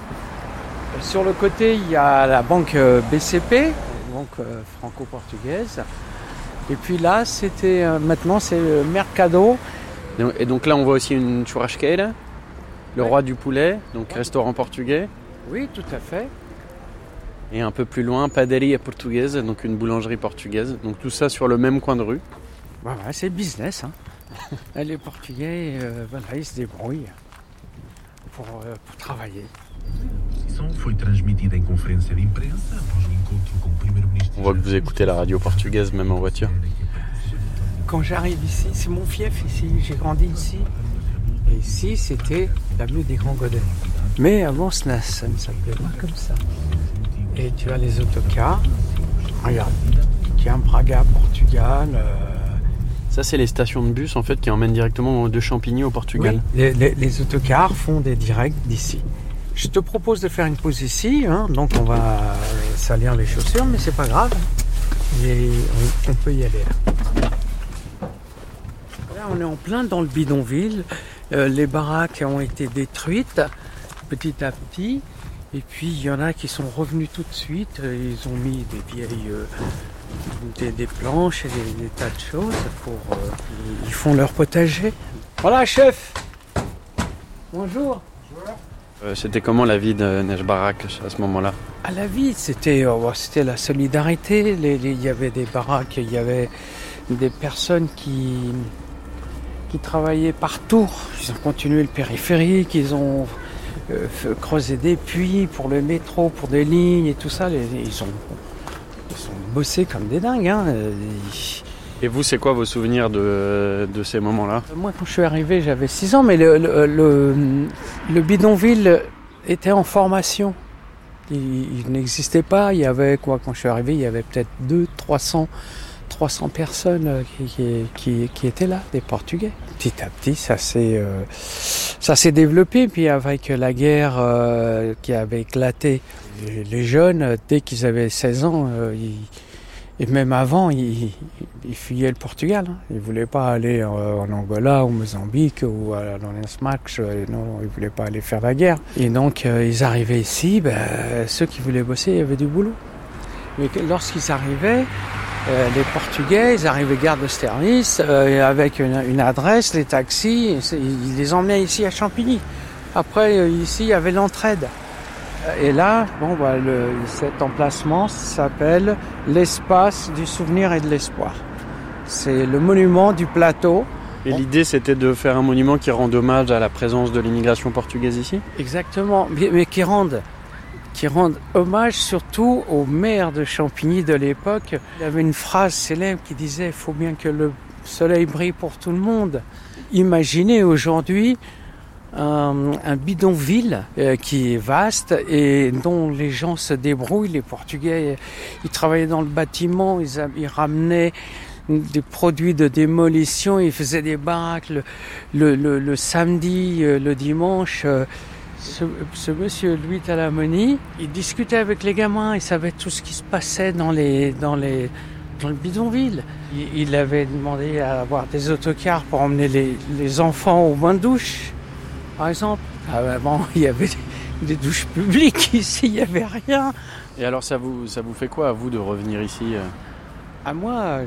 Sur le côté, il y a la banque BCP, banque franco-portugaise, et puis là maintenant c'est le Mercado. Et donc là on voit aussi une churrasqueira, le roi du poulet, donc restaurant portugais. Oui, tout à fait. Et un peu plus loin, Padaria Portugaise, donc une boulangerie portugaise. Donc tout ça sur le même coin de rue. Voilà, c'est le business. Hein. Les Portugais, ils se débrouillent pour travailler. On voit que vous écoutez la radio portugaise même en voiture. Quand j'arrive ici, c'est mon fief ici, j'ai grandi ici. Et ici, c'était l'avenue des Grands Godets. Mais avant, ça ne s'appelait pas comme ça. Et tu as les autocars. Regarde, tu as Braga, Portugal. Ça, c'est les stations de bus en fait qui emmènent directement de Champigny au Portugal. Oui, les autocars font des directs d'ici. Je te propose de faire une pause ici, donc on va salir les chaussures, mais c'est pas grave. Et on peut y aller. Là, on est en plein dans le bidonville. Les baraques ont été détruites petit à petit. Et puis il y en a qui sont revenus tout de suite. Ils ont mis des vieilles des planches et des tas de choses ils font leur potager. Voilà, chef. Bonjour. C'était comment la vie de Nesh-Barak à ce moment-là? À la vie, c'était la solidarité. Il y avait des baraques, il y avait des personnes qui travaillaient partout. Ils ont continué le périphérique, ils ont creusé des puits pour le métro, pour des lignes et tout ça. Ils ont bossé comme des dingues. Et vous, c'est quoi vos souvenirs de ces moments-là? Moi, quand je suis arrivé, j'avais 6 ans, mais le bidonville était en formation. Il n'existait pas. Il y avait quand je suis arrivé, il y avait peut-être 300 personnes qui étaient là, des Portugais. Petit à petit, ça s'est développé. Puis avec la guerre qui avait éclaté, les jeunes, dès qu'ils avaient 16 ans, et même avant, ils fuyaient le Portugal. Ils ne voulaient pas aller en Angola, au Mozambique ou dans les SMAC. Non, ils ne voulaient pas aller faire la guerre. Et donc, ils arrivaient ici. Ceux qui voulaient bosser, il y avait du boulot. Mais lorsqu'ils arrivaient, les Portugais, ils arrivaient gare de service avec une adresse, les taxis. Ils les emmenaient ici à Champigny. Après, ici, il y avait l'entraide. Et là, cet emplacement s'appelle l'espace du souvenir et de l'espoir. C'est le monument du plateau. Et l'idée, c'était de faire un monument qui rende hommage à la présence de l'immigration portugaise ici? Exactement, mais qui rende hommage surtout au maire de Champigny de l'époque. Il y avait une phrase célèbre qui disait « Il faut bien que le soleil brille pour tout le monde ». Imaginez aujourd'hui un bidonville qui est vaste et dont les gens se débrouillent. Les Portugais, ils travaillaient dans le bâtiment, ils ramenaient des produits de démolition, ils faisaient des baraques le samedi, le dimanche. Ce monsieur Louis Talamoni, il discutait avec les gamins, il savait tout ce qui se passait dans le bidonville. Il avait demandé à avoir des autocars pour emmener les enfants au bain de douche. Par exemple, avant, il y avait des douches publiques. Ici, il n'y avait rien. Et alors, ça vous fait quoi, à vous, de revenir ici? À moi,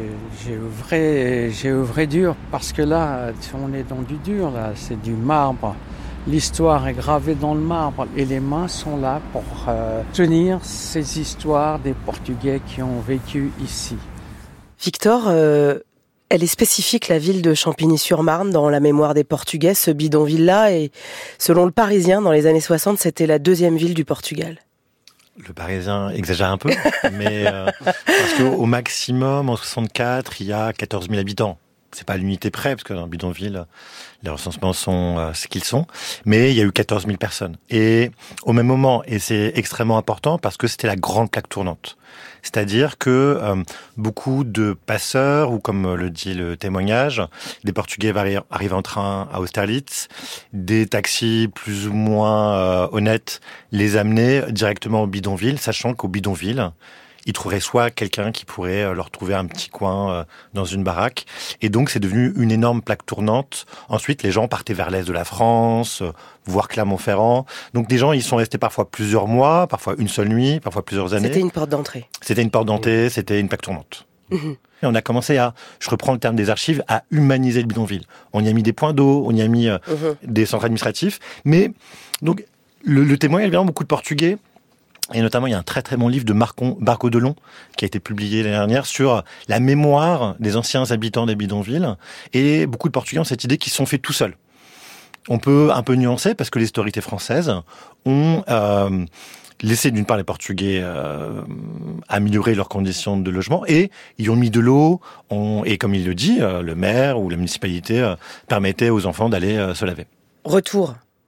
j'ai œuvré dur. Parce que là, on est dans du dur, là. C'est du marbre. L'histoire est gravée dans le marbre. Et les mains sont là pour tenir ces histoires des Portugais qui ont vécu ici. Victor, elle est spécifique, la ville de Champigny-sur-Marne, dans la mémoire des Portugais, ce bidonville-là. Et selon le Parisien, dans les années 60, c'était la 2e ville du Portugal. Le Parisien exagère un peu, mais parce qu'au maximum, en 64, il y a 14 000 habitants. C'est pas à l'unité près, parce que dans le bidonville, les recensements sont ce qu'ils sont. Mais il y a eu 14 000 personnes. Et au même moment, et c'est extrêmement important, parce que c'était la grande plaque tournante. C'est-à-dire que beaucoup de passeurs, ou comme le dit le témoignage, des Portugais arrivent en train à Austerlitz, des taxis plus ou moins honnêtes les amenaient directement au bidonville, sachant qu'au bidonville, ils trouveraient soit quelqu'un qui pourrait leur trouver un petit coin dans une baraque. Et donc, c'est devenu une énorme plaque tournante. Ensuite, les gens partaient vers l'est de la France, voire Clermont-Ferrand. Donc, des gens, ils sont restés parfois plusieurs mois, parfois une seule nuit, parfois plusieurs années. C'était une porte d'entrée. C'était une porte d'entrée, c'était une plaque tournante. Mmh. Et on a commencé je reprends le terme des archives, à humaniser le bidonville. On y a mis des points d'eau, on y a mis des centres administratifs. Mais, donc, le témoin, évidemment, beaucoup de Portugais. Et notamment, il y a un très très bon livre de Barco Delon qui a été publié l'année dernière sur la mémoire des anciens habitants des bidonvilles. Et beaucoup de Portugais ont cette idée qu'ils se sont faits tout seuls. On peut un peu nuancer parce que les autorités françaises ont laissé d'une part les Portugais améliorer leurs conditions de logement et ils ont mis de l'eau. Et comme il le dit, le maire ou la municipalité permettait aux enfants d'aller se laver. Retour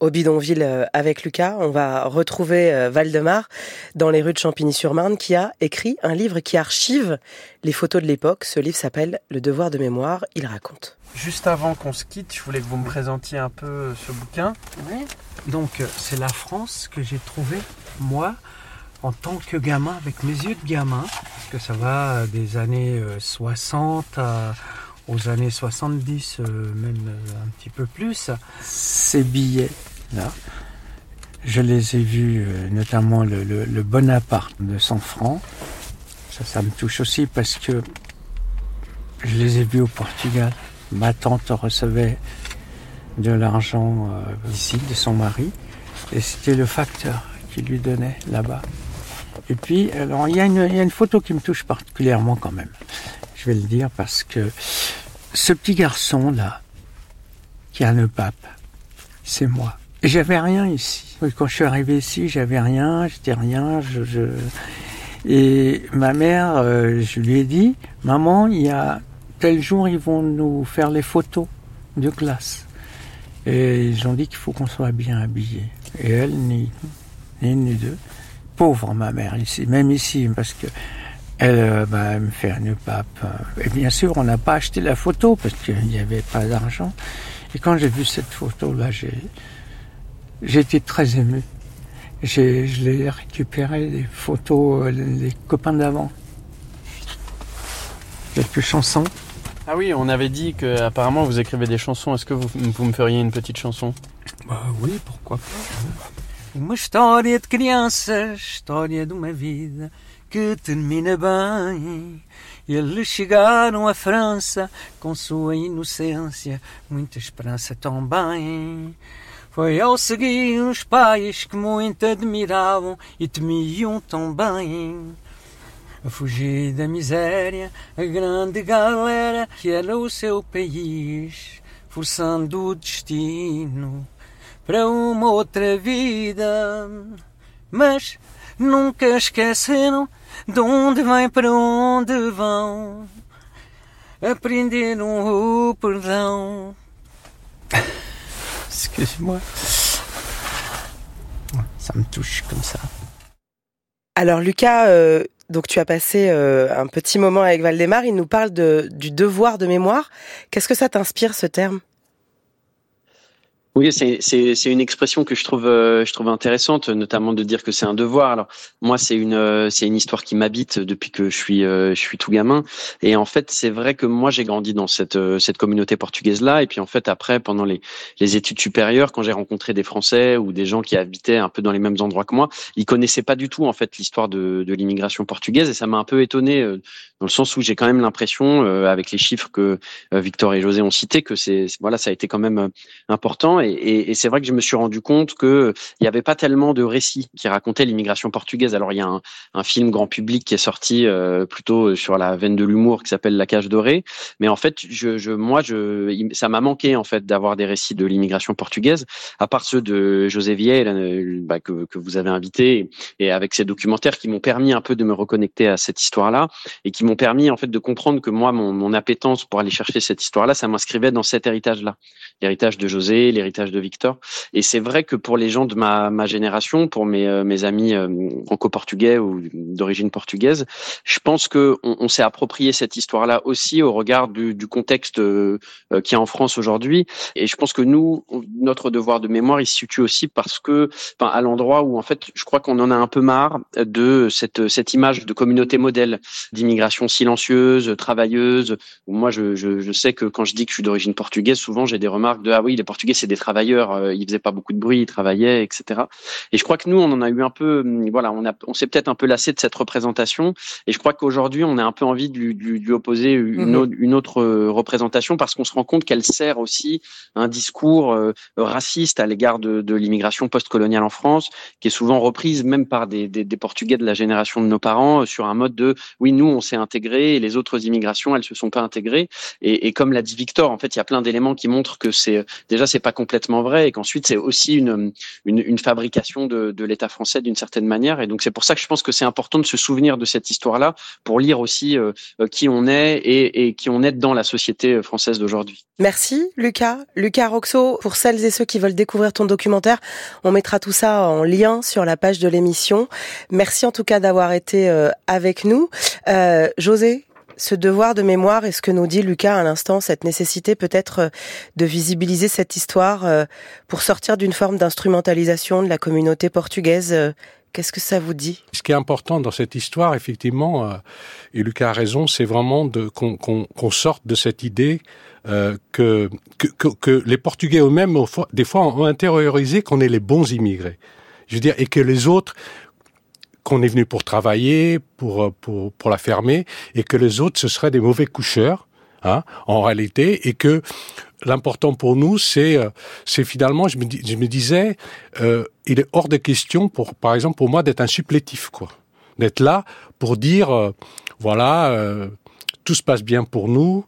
Au bidonville avec Lucas, on va retrouver Waldemar dans les rues de Champigny-sur-Marne qui a écrit un livre qui archive les photos de l'époque. Ce livre s'appelle Le devoir de mémoire, il raconte. Juste avant qu'on se quitte, je voulais que vous me présentiez un peu ce bouquin. Oui. Donc c'est la France que j'ai trouvée, moi, en tant que gamin, avec mes yeux de gamin, parce que ça va des années 60 aux années 70, même un petit peu plus. Ces billets-là, je les ai vus, notamment le Bonaparte de 100 francs. Ça me touche aussi parce que je les ai vus au Portugal. Ma tante recevait de l'argent ici, de son mari, et c'était le facteur qui lui donnait là-bas. Et puis, alors, il y a une photo qui me touche particulièrement quand même. Je vais le dire parce que ce petit garçon-là, qui a le pape, c'est moi. Et j'avais rien ici. Quand je suis arrivé ici, j'avais rien, j'étais rien. Et ma mère, je lui ai dit, maman, il y a tel jour, ils vont nous faire les photos de classe. Et ils ont dit qu'il faut qu'on soit bien habillés. Et elle, ni une ni deux. Pauvre ma mère, ici, même ici, parce que elle me fait un pape. Et bien sûr, on n'a pas acheté la photo parce qu'il n'y avait pas d'argent. Et quand j'ai vu cette photo-là, j'ai été très ému. Je l'ai récupéré, les photos, les copains d'avant. Quelques chansons. Ah oui, on avait dit qu'apparemment vous écrivez des chansons. Est-ce que vous me feriez une petite chanson? Oui, pourquoi pas. Uma história de criança, história de uma vida que termina bem. Eles chegaram à França com sua inocência, muita esperança também. Foi ao seguir os pais que muito admiravam e temiam também. A fugir da miséria, a grande galera que era o seu país, forçando o destino para uma outra vida. Mas nunca esqueceram de onde vêm, para onde vão. Aprenderam o perdão. Excusez-moi. Ça me touche comme ça. Alors Lucas, donc tu as passé un petit moment avec Waldemar, il nous parle du devoir de mémoire. Qu'est-ce que ça t'inspire, ce terme ? Oui, c'est une expression que je trouve intéressante, notamment de dire que c'est un devoir. Alors moi, c'est une histoire qui m'habite depuis que je suis tout gamin. Et en fait, c'est vrai que moi, j'ai grandi dans cette communauté portugaise-là. Et puis en fait, après, pendant les études supérieures, quand j'ai rencontré des Français ou des gens qui habitaient un peu dans les mêmes endroits que moi, ils connaissaient pas du tout en fait l'histoire de l'immigration portugaise. Et ça m'a un peu étonné dans le sens où j'ai quand même l'impression, avec les chiffres que Victor et José ont cités, que ça a été quand même important. Et c'est vrai que je me suis rendu compte que il y avait pas tellement de récits qui racontaient l'immigration portugaise. Alors il y a un film grand public qui est sorti plutôt sur la veine de l'humour qui s'appelle La Cage Dorée, mais en fait ça m'a manqué en fait d'avoir des récits de l'immigration portugaise, à part ceux de José Vieira que vous avez invité, et avec ces documentaires qui m'ont permis un peu de me reconnecter à cette histoire-là et qui m'ont permis en fait de comprendre que moi mon appétence pour aller chercher cette histoire-là, ça m'inscrivait dans cet héritage-là, l'héritage de José, l'héritage de Victor. Et c'est vrai que pour les gens de ma génération, pour mes amis franco-portugais ou d'origine portugaise, je pense que on s'est approprié cette histoire-là aussi au regard du contexte qu'il y a en France aujourd'hui. Et je pense que nous, notre devoir de mémoire, il se situe aussi parce que, à l'endroit où en fait, je crois qu'on en a un peu marre de cette image de communauté modèle d'immigration silencieuse, travailleuse. Moi, je sais que quand je dis que je suis d'origine portugaise, souvent j'ai des remarques de ah oui, les Portugais c'est des travailleurs, ils faisaient pas beaucoup de bruit, ils travaillaient, etc. Et je crois que nous, on en a eu un peu, on s'est peut-être un peu lassé de cette représentation. Et je crois qu'aujourd'hui, on a un peu envie de lui opposer une autre représentation parce qu'on se rend compte qu'elle sert aussi un discours raciste à l'égard de l'immigration post-coloniale en France, qui est souvent reprise même par des Portugais de la génération de nos parents sur un mode de oui, nous, on s'est intégrés et les autres immigrations, elles se sont pas intégrées. Et comme l'a dit Victor, en fait, il y a plein d'éléments qui montrent que c'est pas complètement complètement vrai et qu'ensuite c'est aussi une fabrication de l'État français d'une certaine manière. Et donc c'est pour ça que je pense que c'est important de se souvenir de cette histoire-là pour lire aussi qui on est et qui on est dans la société française d'aujourd'hui. Merci Lucas Roxo. Pour celles et ceux qui veulent découvrir ton documentaire, on mettra tout ça en lien sur la page de l'émission. Merci en tout cas d'avoir été avec nous. José, ce devoir de mémoire et ce que nous dit Lucas à l'instant, cette nécessité peut-être de visibiliser cette histoire pour sortir d'une forme d'instrumentalisation de la communauté portugaise, qu'est-ce que ça vous dit ? Ce qui est important dans cette histoire, effectivement, et Lucas a raison, c'est vraiment qu'on sorte de cette idée que les Portugais eux-mêmes, des fois, ont intériorisé qu'on est les bons immigrés. Je veux dire, et que les autres, qu'on est venu pour travailler, pour la fermer, et que les autres, ce seraient des mauvais coucheurs, en réalité, et que l'important pour nous, c'est finalement, je me disais, il est hors de question, par exemple, pour moi, d'être un supplétif, quoi. D'être là pour dire, tout se passe bien pour nous,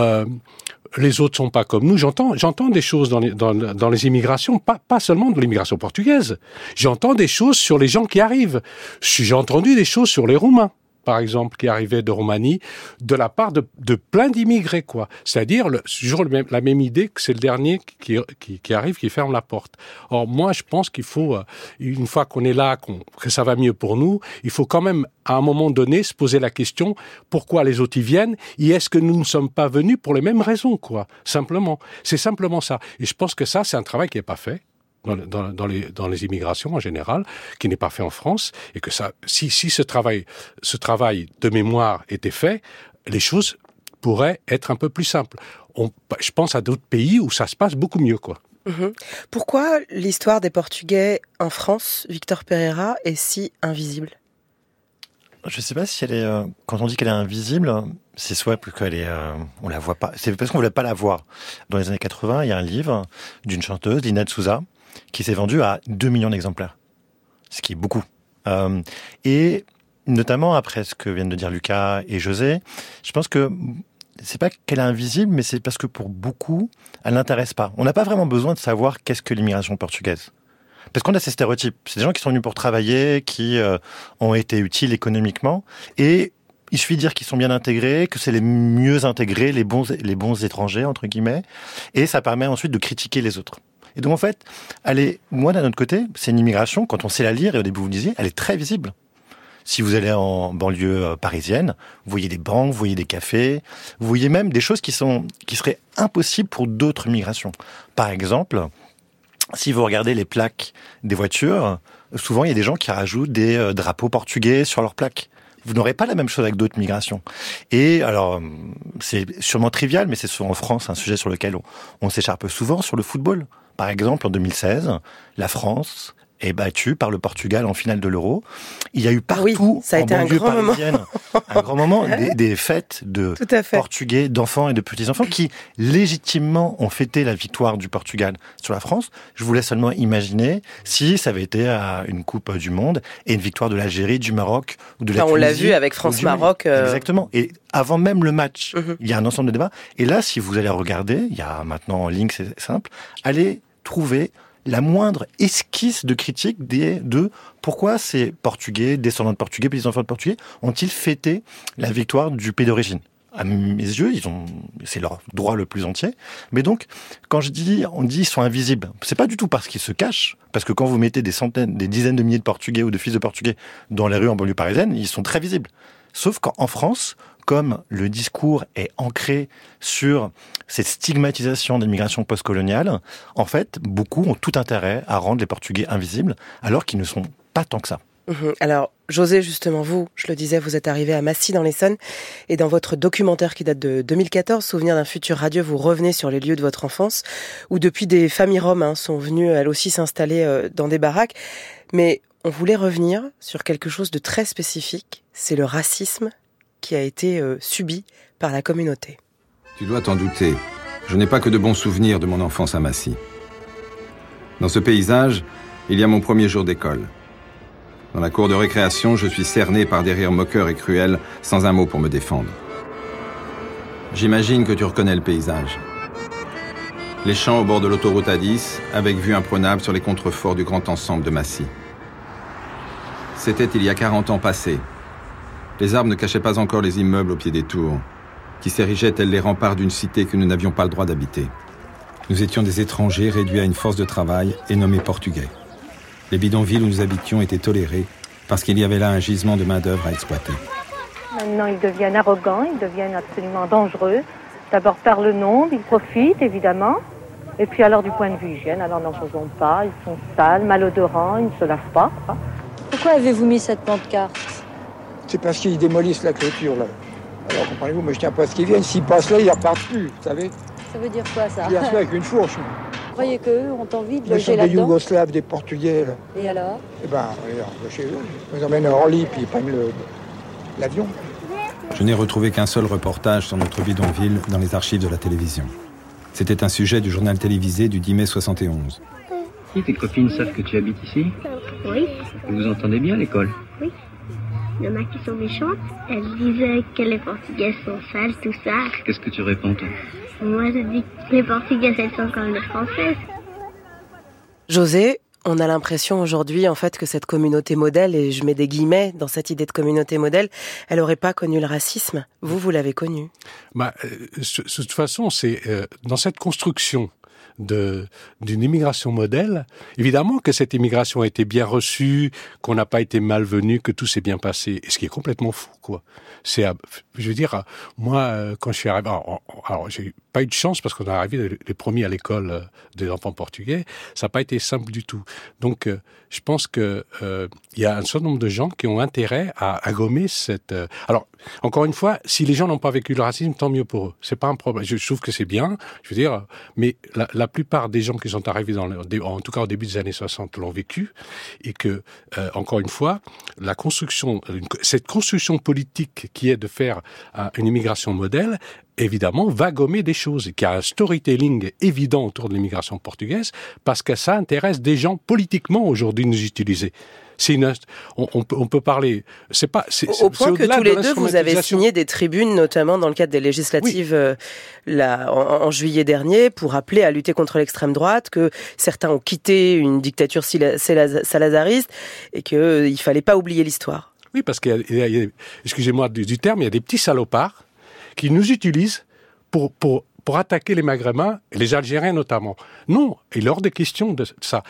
les autres sont pas comme nous. J'entends des choses dans les immigrations, pas seulement de l'immigration portugaise. J'entends des choses sur les gens qui arrivent. J'ai entendu des choses sur les Roumains, par exemple, qui arrivaient de Roumanie, de la part de plein d'immigrés, quoi. C'est-à-dire, toujours la même idée que c'est le dernier qui arrive, qui ferme la porte. Or, moi, je pense qu'il faut, une fois qu'on est là, que ça va mieux pour nous, il faut quand même, à un moment donné, se poser la question, pourquoi les autres y viennent, et est-ce que nous ne sommes pas venus pour les mêmes raisons, quoi. Simplement. C'est simplement ça. Et je pense que ça, c'est un travail qui n'est pas fait dans les immigrations en général, qui n'est pas fait en France, et que ça, si ce travail de mémoire était fait, les choses pourraient être un peu plus simples. Je pense à d'autres pays où ça se passe beaucoup mieux, quoi. Pourquoi l'histoire des Portugais en France, Victor Pereira, est si invisible ? Je ne sais pas si elle est. Quand on dit qu'elle est invisible, c'est soit parce qu'elle est, on la voit pas. C'est parce qu'on voulait pas la voir. Dans les années 80, il y a un livre d'une chanteuse, Lina de Souza, qui s'est vendu à 2 millions d'exemplaires, ce qui est beaucoup. Et notamment après ce que viennent de dire Lucas et José, je pense que c'est pas qu'elle est invisible, mais c'est parce que pour beaucoup, elle n'intéresse pas. On n'a pas vraiment besoin de savoir qu'est-ce que l'immigration portugaise. Parce qu'on a ces stéréotypes. C'est des gens qui sont venus pour travailler, qui ont été utiles économiquement. Et il suffit de dire qu'ils sont bien intégrés, que c'est les mieux intégrés, les bons étrangers, entre guillemets. Et ça permet ensuite de critiquer les autres. Et donc en fait, moi d'un autre côté, c'est une immigration, quand on sait la lire, et au début vous le disiez, elle est très visible. Si vous allez en banlieue parisienne, vous voyez des banques, vous voyez des cafés, vous voyez même des choses qui seraient impossibles pour d'autres migrations. Par exemple, si vous regardez les plaques des voitures, souvent il y a des gens qui rajoutent des drapeaux portugais sur leurs plaques. Vous n'aurez pas la même chose avec d'autres migrations. Et alors, c'est sûrement trivial, mais c'est souvent en France un sujet sur lequel on s'écharpe souvent, sur le football. Par exemple, en 2016, la France est battue par le Portugal en finale de l'Euro. Il y a eu partout, ça a été en banlieue parisienne, un grand moment, Ouais. des fêtes de Portugais, d'enfants et de petits-enfants qui, légitimement, ont fêté la victoire du Portugal sur la France. Je vous laisse seulement imaginer si ça avait été à une Coupe du Monde et une victoire de l'Algérie, du Maroc ou de la Tunisie. On l'a vu avec France-Maroc. Exactement. Et avant même le match, il y a un ensemble de débats. Et là, si vous allez regarder, il y a maintenant en ligne, c'est simple, allez trouver la moindre esquisse de critique de pourquoi ces Portugais, descendants de Portugais, petits-enfants de Portugais, ont-ils fêté la victoire du pays d'origine. À mes yeux, c'est leur droit le plus entier. Mais donc, quand on dit ils sont invisibles, c'est pas du tout parce qu'ils se cachent, parce que quand vous mettez des dizaines de milliers de Portugais ou de fils de Portugais dans les rues en banlieue parisienne, ils sont très visibles. Sauf qu'en France, comme le discours est ancré sur cette stigmatisation de l'immigration postcoloniale, en fait, beaucoup ont tout intérêt à rendre les Portugais invisibles, alors qu'ils ne sont pas tant que ça. Alors, José, justement, vous, je le disais, vous êtes arrivé à Massy dans l'Essonne, et dans votre documentaire qui date de 2014, Souvenir d'un futur radieux, vous revenez sur les lieux de votre enfance, où depuis des familles roms sont venues, elles aussi, s'installer dans des baraques. Mais on voulait revenir sur quelque chose de très spécifique, c'est le racisme qui a été subi par la communauté. Tu dois t'en douter. Je n'ai pas que de bons souvenirs de mon enfance à Massy. Dans ce paysage, il y a mon premier jour d'école. Dans la cour de récréation, je suis cerné par des rires moqueurs et cruels, sans un mot pour me défendre. J'imagine que tu reconnais le paysage. Les champs au bord de l'autoroute A10, avec vue imprenable sur les contreforts du grand ensemble de Massy. C'était il y a 40 ans passés. Les arbres ne cachaient pas encore les immeubles au pied des tours, qui s'érigeaient tels les remparts d'une cité que nous n'avions pas le droit d'habiter. Nous étions des étrangers réduits à une force de travail et nommés portugais. Les bidonvilles où nous habitions étaient tolérés parce qu'il y avait là un gisement de main-d'œuvre à exploiter. Maintenant, ils deviennent arrogants, ils deviennent absolument dangereux. D'abord par le nombre, ils profitent évidemment. Et puis alors du point de vue hygiène, alors n'en faisons pas, ils sont sales, malodorants, ils ne se lavent pas. Pourquoi avez-vous mis cette pancarte? C'est parce qu'ils démolissent la clôture là. Alors comprenez-vous, mais je tiens pas à ce qu'ils viennent. S'ils passent là, ils ne repartent plus, vous savez. Ça veut dire quoi ça? Ils viennent avec une fourche. Vous croyez qu'eux ont envie de Ils loger sont des là-dedans? Yougoslaves, des Portugais là. Et alors? Eh ben, regarde, chez eux, ils les emmènent à Orly puis ils prennent l'avion. Je n'ai retrouvé qu'un seul reportage sur notre bidonville dans les archives de la télévision. C'était un sujet du journal télévisé du 10 mai 71. Et tes copines savent que tu habites ici? Oui. Et vous entendez bien à l'école? Oui. Il y en a qui sont méchantes. Elles disent que les Portugaises sont sales, tout ça. Qu'est-ce que tu réponds, toi? Moi, je dis que les Portugaises, elles sont comme les Françaises. José, on a l'impression aujourd'hui, en fait, que cette communauté modèle, et je mets des guillemets dans cette idée de communauté modèle, elle n'aurait pas connu le racisme. Vous l'avez connu. De toute façon, c'est dans cette construction d'une immigration modèle, évidemment que cette immigration a été bien reçue, qu'on n'a pas été malvenu, que tout s'est bien passé, et ce qui est complètement fou, quoi. Je veux dire, moi, quand je suis arrivé, alors j'ai pas eu de chance parce qu'on est arrivé les premiers à l'école des enfants portugais, ça n'a pas été simple du tout. Donc, je pense que il y a un certain nombre de gens qui ont intérêt à gommer cette. Alors, encore une fois, si les gens n'ont pas vécu le racisme, tant mieux pour eux. C'est pas un problème. Je trouve que c'est bien. Je veux dire, mais la plupart des gens qui sont arrivés en tout cas au début des années 60 l'ont vécu, et que encore une fois, cette construction politique qui est de faire une immigration modèle, évidemment, va gommer des choses, et qu'il y a un storytelling évident autour de l'immigration portugaise, parce que ça intéresse des gens politiquement aujourd'hui nous utiliser. On peut parler. Au point que tous les deux, vous avez signé des tribunes, notamment dans le cadre des législatives en juillet dernier, pour appeler à lutter contre l'extrême droite, que certains ont quitté une dictature salazariste et qu'il fallait pas oublier l'histoire. Oui, parce qu'il y a excusez-moi du terme, il y a des petits salopards qui nous utilisent pour attaquer les Maghrébins, et les Algériens notamment. Non, il est hors de question de ça.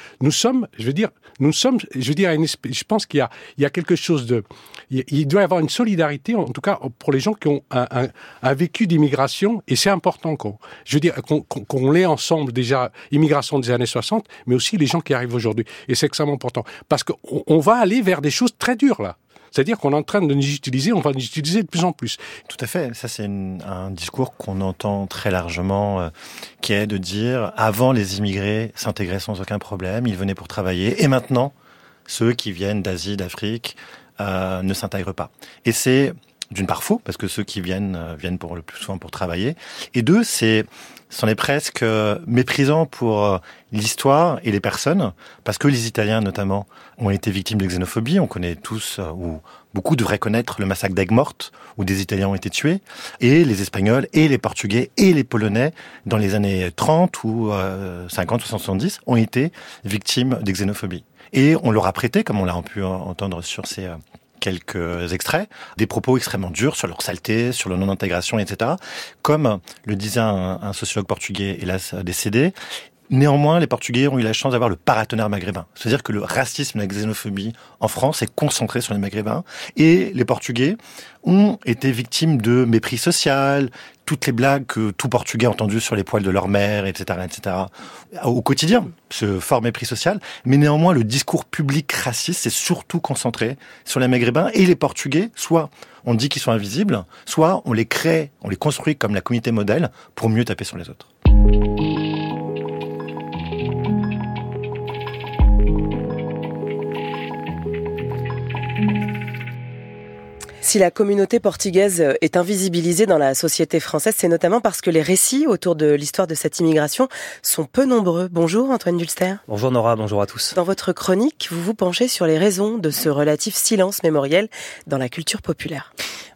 Je pense qu'il y a quelque chose il doit y avoir une solidarité, en tout cas pour les gens qui ont un vécu d'immigration, et c'est important qu'on l'ait ensemble déjà, immigration des années 60, mais aussi les gens qui arrivent aujourd'hui. Et c'est extrêmement important. Parce qu'on va aller vers des choses très dures, là. C'est-à-dire qu'on est en train de nous utiliser, on va nous utiliser de plus en plus. Tout à fait. Ça, c'est un discours qu'on entend très largement, qui est de dire, avant, les immigrés s'intégraient sans aucun problème, ils venaient pour travailler, et maintenant, ceux qui viennent d'Asie, d'Afrique, ne s'intègrent pas. Et c'est, d'une part, faux, parce que ceux qui viennent pour le plus souvent pour travailler, et deux, c'en est presque méprisant pour l'histoire et les personnes, parce que les Italiens, notamment, ont été victimes de xénophobie. On connaît tous, ou beaucoup devraient connaître, le massacre d'Aigues-Mortes, où des Italiens ont été tués, et les Espagnols, et les Portugais, et les Polonais, dans les années 30 ou 50, 70, ont été victimes de xénophobie. Et on leur a prêté, comme on l'a pu entendre sur ces quelques extraits, des propos extrêmement durs sur leur saleté, sur leur non-intégration, etc. Comme le disait un sociologue portugais, hélas décédé, néanmoins, les Portugais ont eu la chance d'avoir le paratonnerre maghrébin. C'est-à-dire que le racisme et la xénophobie en France est concentré sur les Maghrébins. Et les Portugais ont été victimes de mépris social, toutes les blagues que tout Portugais a entendues sur les poils de leur mère, etc., au quotidien, ce fort mépris social. Mais néanmoins, le discours public raciste s'est surtout concentré sur les Maghrébins. Et les Portugais, soit on dit qu'ils sont invisibles, soit on les crée, on les construit comme la communauté modèle pour mieux taper sur les autres. Si la communauté portugaise est invisibilisée dans la société française, c'est notamment parce que les récits autour de l'histoire de cette immigration sont peu nombreux. Bonjour Antoine Dulster. Bonjour Nora, bonjour à tous. Dans votre chronique, vous vous penchez sur les raisons de ce relatif silence mémoriel dans la culture populaire.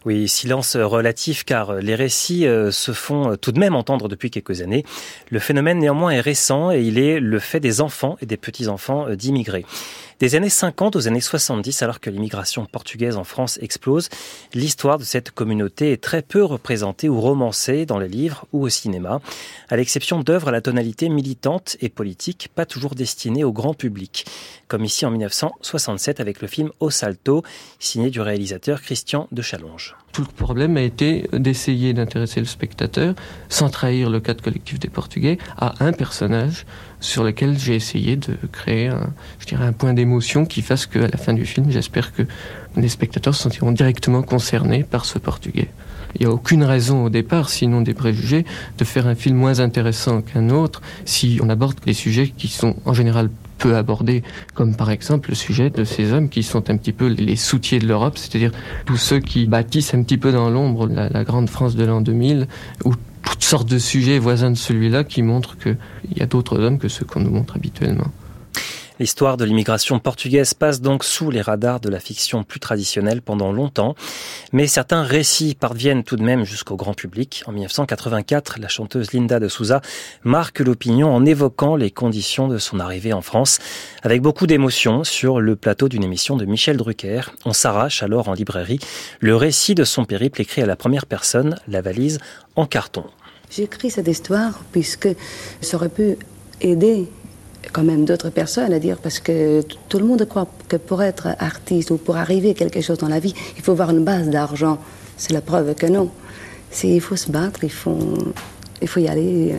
Oui, silence relatif car les récits se font tout de même entendre depuis quelques années. Le phénomène néanmoins est récent et il est le fait des enfants et des petits-enfants d'immigrés. Des années 50 aux années 70, alors que l'immigration portugaise en France explose, l'histoire de cette communauté est très peu représentée ou romancée dans les livres ou au cinéma, à l'exception d'œuvres à la tonalité militante et politique, pas toujours destinées au grand public, comme ici en 1967 avec le film Au Salto, signé du réalisateur Christian de Chalonge. Tout le problème a été d'essayer d'intéresser le spectateur, sans trahir le cadre collectif des Portugais, à un personnage sur lequel j'ai essayé de créer un point d'émotion qui fasse qu'à la fin du film, j'espère que les spectateurs se sentiront directement concernés par ce Portugais. Il n'y a aucune raison au départ, sinon des préjugés, de faire un film moins intéressant qu'un autre si on aborde des sujets qui sont en général peu abordés, comme par exemple le sujet de ces hommes qui sont un petit peu les soutiers de l'Europe, c'est-à-dire tous ceux qui bâtissent un petit peu dans l'ombre la grande France de l'an 2000, ou toutes sortes de sujets voisins de celui-là qui montrent qu'il y a d'autres hommes que ceux qu'on nous montre habituellement. L'histoire de l'immigration portugaise passe donc sous les radars de la fiction plus traditionnelle pendant longtemps, mais certains récits parviennent tout de même jusqu'au grand public. En 1984, la chanteuse Linda de Souza marque l'opinion en évoquant les conditions de son arrivée en France, avec beaucoup d'émotion sur le plateau d'une émission de Michel Drucker. On s'arrache alors en librairie le récit de son périple écrit à la première personne, la valise en carton. J'ai écrit cette histoire puisque ça aurait pu aider quand même d'autres personnes à dire, parce que tout le monde croit que pour être artiste ou pour arriver à quelque chose dans la vie, il faut avoir une base d'argent. C'est la preuve que non. Il faut se battre, il faut y aller.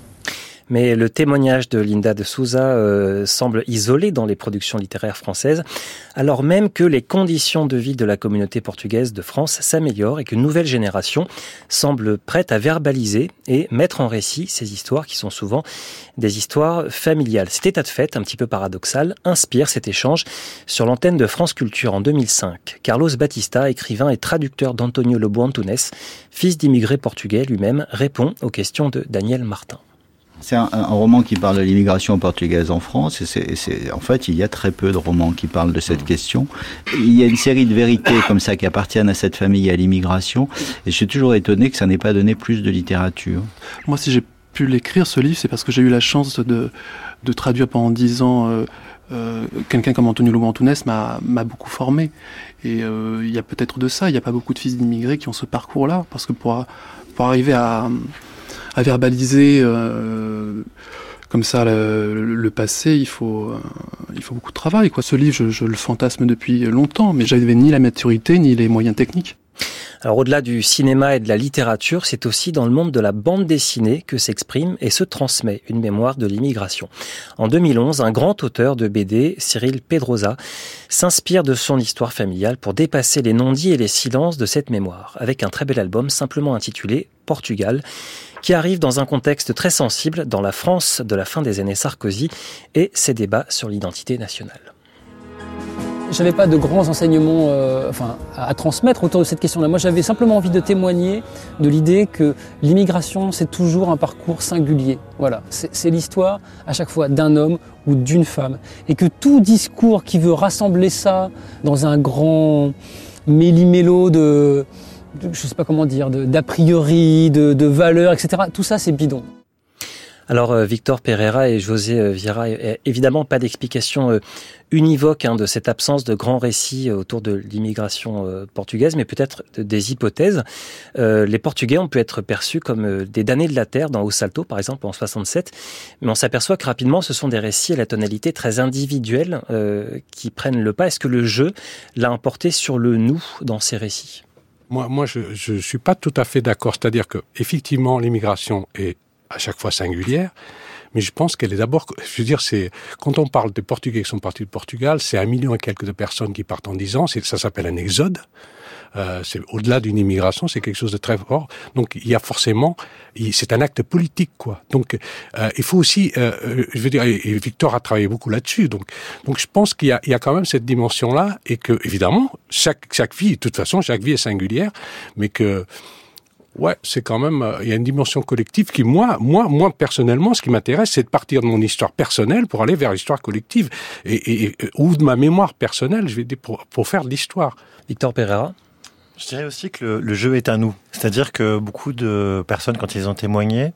Mais le témoignage de Linda de Souza semble isolé dans les productions littéraires françaises, alors même que les conditions de vie de la communauté portugaise de France s'améliorent et qu'une nouvelle génération semble prête à verbaliser et mettre en récit ces histoires qui sont souvent des histoires familiales. Cet état de fait, un petit peu paradoxal, inspire cet échange sur l'antenne de France Culture en 2005. Carlos Batista, écrivain et traducteur d'Antonio Lobo Antunes, fils d'immigrés portugais lui-même, répond aux questions de Daniel Martin. C'est un roman qui parle de l'immigration portugaise en France. En fait, il y a très peu de romans qui parlent de cette question. Il y a une série de vérités comme ça qui appartiennent à cette famille et à l'immigration. Et je suis toujours étonné que ça n'ait pas donné plus de littérature. Moi, si j'ai pu l'écrire, ce livre, c'est parce que j'ai eu la chance de traduire pendant 10 ans quelqu'un comme Antonio Lobo Antunes m'a beaucoup formé. Et il y a peut-être de ça. Il n'y a pas beaucoup de fils d'immigrés qui ont ce parcours-là. Parce que pour arriver à verbaliser comme ça le passé, il faut beaucoup de travail, quoi. Ce livre, je le fantasme depuis longtemps, mais j'avais ni la maturité ni les moyens techniques. Alors au-delà du cinéma et de la littérature, c'est aussi dans le monde de la bande dessinée que s'exprime et se transmet une mémoire de l'immigration. En 2011, un grand auteur de BD, Cyril Pedrosa, s'inspire de son histoire familiale pour dépasser les non-dits et les silences de cette mémoire, avec un très bel album simplement intitulé « Portugal », qui arrive dans un contexte très sensible dans la France de la fin des années Sarkozy et ses débats sur l'identité nationale. Je n'avais pas de grands enseignements à transmettre autour de cette question-là. Moi, j'avais simplement envie de témoigner de l'idée que l'immigration, c'est toujours un parcours singulier. Voilà, c'est l'histoire à chaque fois d'un homme ou d'une femme. Et que tout discours qui veut rassembler ça dans un grand méli-mélo je ne sais pas comment dire, d'a priori, de valeurs, etc., tout ça, c'est bidon. Alors Victor Pereira et José Vieira, évidemment pas d'explication univoque de cette absence de grands récits autour de l'immigration portugaise, mais peut-être des hypothèses. Les Portugais ont pu être perçus comme des damnés de la terre dans Au Salto, par exemple, en 67, mais on s'aperçoit que rapidement ce sont des récits à la tonalité très individuelle qui prennent le pas. Est-ce que le jeu l'a emporté sur le nous dans ces récits ? Moi, je suis pas tout à fait d'accord. C'est-à-dire que effectivement, l'immigration est à chaque fois singulière, mais je pense qu'elle est d'abord, je veux dire, quand on parle des Portugais qui sont partis de Portugal, c'est 1 million et quelques de personnes qui partent en 10 ans, ça s'appelle un exode, c'est au-delà d'une immigration, c'est quelque chose de très fort, donc il y a forcément, c'est un acte politique, quoi, donc il faut aussi, je veux dire, et Victor a travaillé beaucoup là-dessus, donc je pense qu'il y a quand même cette dimension-là, et que, évidemment, chaque vie, de toute façon, chaque vie est singulière, mais que, ouais, c'est quand même, il y a une dimension collective qui, moi, personnellement, ce qui m'intéresse, c'est de partir de mon histoire personnelle pour aller vers l'histoire collective, ou de ma mémoire personnelle, je vais dire, pour faire de l'histoire. Victor Pereira? Je dirais aussi que le jeu est à nous. C'est-à-dire que beaucoup de personnes, quand ils ont témoigné,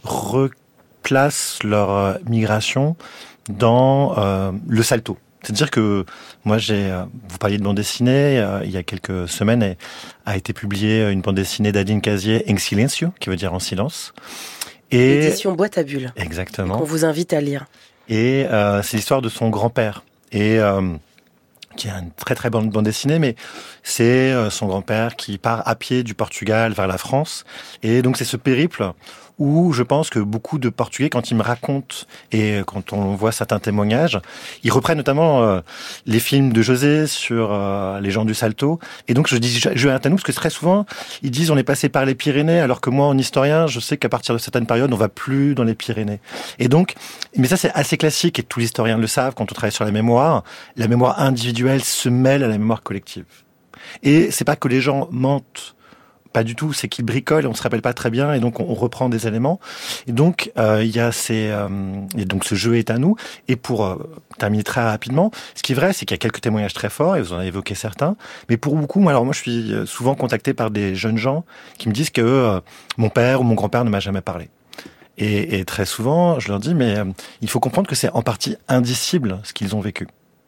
replacent leur migration dans le salto. C'est-à-dire que moi, vous parliez de bande dessinée, il y a quelques semaines a été publiée une bande dessinée d'Adine Casier, En Silencio, qui veut dire en silence. Et édition Boîte à Bulles. Exactement. Qu'on vous invite à lire. Et c'est l'histoire de son grand-père. Et qui est une très très bonne bande dessinée, mais c'est son grand-père qui part à pied du Portugal vers la France. Et donc c'est ce périple où je pense que beaucoup de Portugais, quand ils me racontent et quand on voit certains témoignages, ils reprennent notamment les films de José sur les gens du Salto. Et donc je dis jeu à nous parce que très souvent ils disent on est passé par les Pyrénées, alors que moi en historien je sais qu'à partir de certaines périodes on va plus dans les Pyrénées. Et donc, mais ça c'est assez classique et tous les historiens le savent quand on travaille sur la mémoire individuelle se mêle à la mémoire collective. Et c'est pas que les gens mentent. Pas du tout, c'est qu'ils bricolent, on se rappelle pas très bien, et donc on reprend des éléments. Et donc il y a et donc ce jeu est à nous. Et pour terminer très rapidement, ce qui est vrai, c'est qu'il y a quelques témoignages très forts, et vous en avez évoqué certains. Mais pour beaucoup, moi je suis souvent contacté par des jeunes gens qui me disent que mon père ou mon grand-père ne m'a jamais parlé. Et très souvent, je leur dis, mais il faut comprendre que c'est en partie indicible ce qu'ils ont vécu.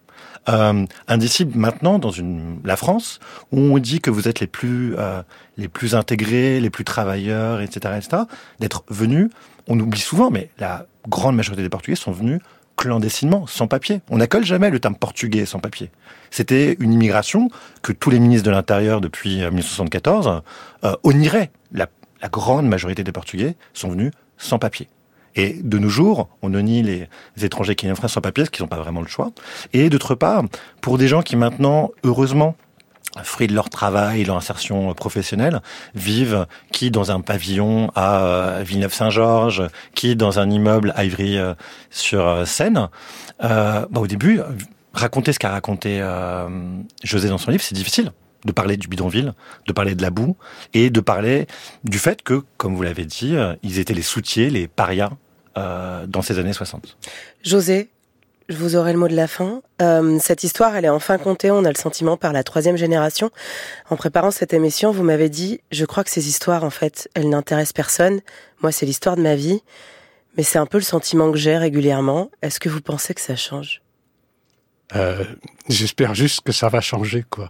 Indicible maintenant dans la France où on dit que vous êtes les plus intégrés, les plus travailleurs, etc., d'être venus. On oublie souvent, mais la grande majorité des Portugais sont venus clandestinement, sans papier. On n'accole jamais le terme portugais sans papier. C'était une immigration que tous les ministres de l'Intérieur depuis 1974 oniraient. La grande majorité des Portugais sont venus sans papier. Et de nos jours, on nie les étrangers qui viennent en France sans papier, parce qu'ils n'ont pas vraiment le choix. Et d'autre part, pour des gens qui maintenant, heureusement, fruit de leur travail, leur insertion professionnelle, vivent qui dans un pavillon à Villeneuve-Saint-Georges, qui dans un immeuble à Ivry-sur-Seine, au début, raconter ce qu'a raconté José dans son livre, c'est difficile. De parler du bidonville, de parler de la boue, et de parler du fait que, comme vous l'avez dit, ils étaient les soutiers, les parias dans ces années 60. José, je vous aurai le mot de la fin. Cette histoire, elle est enfin contée, on a le sentiment, par la 3e génération. En préparant cette émission, vous m'avez dit, je crois que ces histoires, en fait, elles n'intéressent personne. Moi, c'est l'histoire de ma vie. Mais c'est un peu le sentiment que j'ai régulièrement. Est-ce que vous pensez que ça change ? J'espère juste que ça va changer, quoi.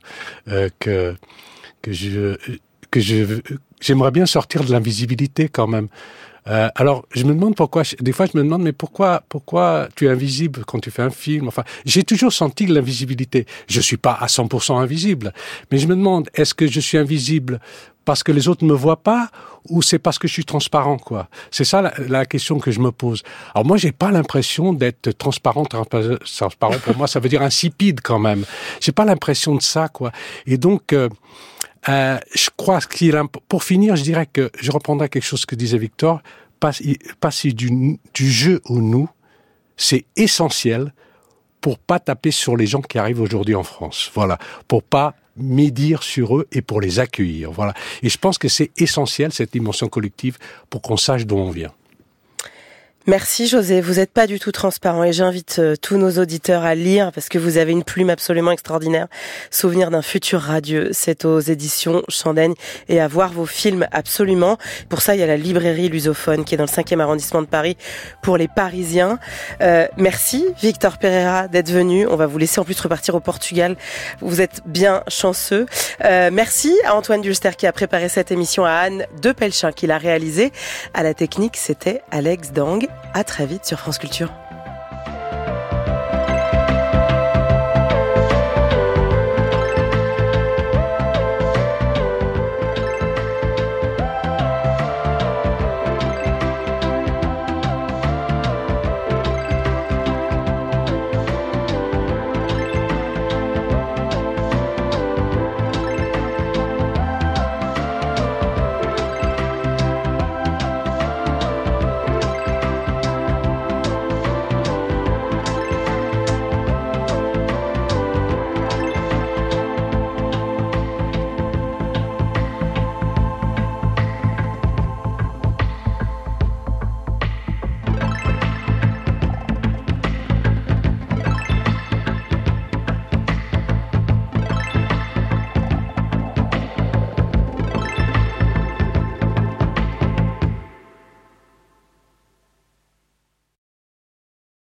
J'aimerais bien sortir de l'invisibilité quand même. Alors, je me demande des fois je me demande, mais pourquoi tu es invisible quand tu fais un film? Enfin, j'ai toujours senti l'invisibilité. Je suis pas à 100% invisible, mais je me demande, est-ce que je suis invisible parce que les autres ne me voient pas, ou c'est parce que je suis transparent, quoi? C'est ça la question que je me pose. Alors moi, j'ai pas l'impression d'être transparent. Transparent, pour moi, ça veut dire insipide quand même. J'ai pas l'impression de ça, quoi. Et donc, je crois pour finir, je dirais que je reprendrai quelque chose que disait Victor. Passer du jeu au nous, c'est essentiel pour pas taper sur les gens qui arrivent aujourd'hui en France. Voilà. Pour pas médire sur eux et pour les accueillir. Voilà. Et je pense que c'est essentiel, cette dimension collective, pour qu'on sache d'où on vient. Merci José, vous n'êtes pas du tout transparent et j'invite tous nos auditeurs à lire parce que vous avez une plume absolument extraordinaire. Souvenir d'un futur radieux, c'est aux éditions Chandaigne, et à voir vos films absolument. Pour ça, il y a la librairie Lusophone qui est dans le 5e arrondissement de Paris pour les Parisiens. Merci Victor Pereira d'être venu. On va vous laisser en plus repartir au Portugal. Vous êtes bien chanceux. Merci à Antoine Dulster qui a préparé cette émission, à Anne de Pelchin qui l'a réalisée. À la technique, c'était Alex Dang. À très vite sur France Culture.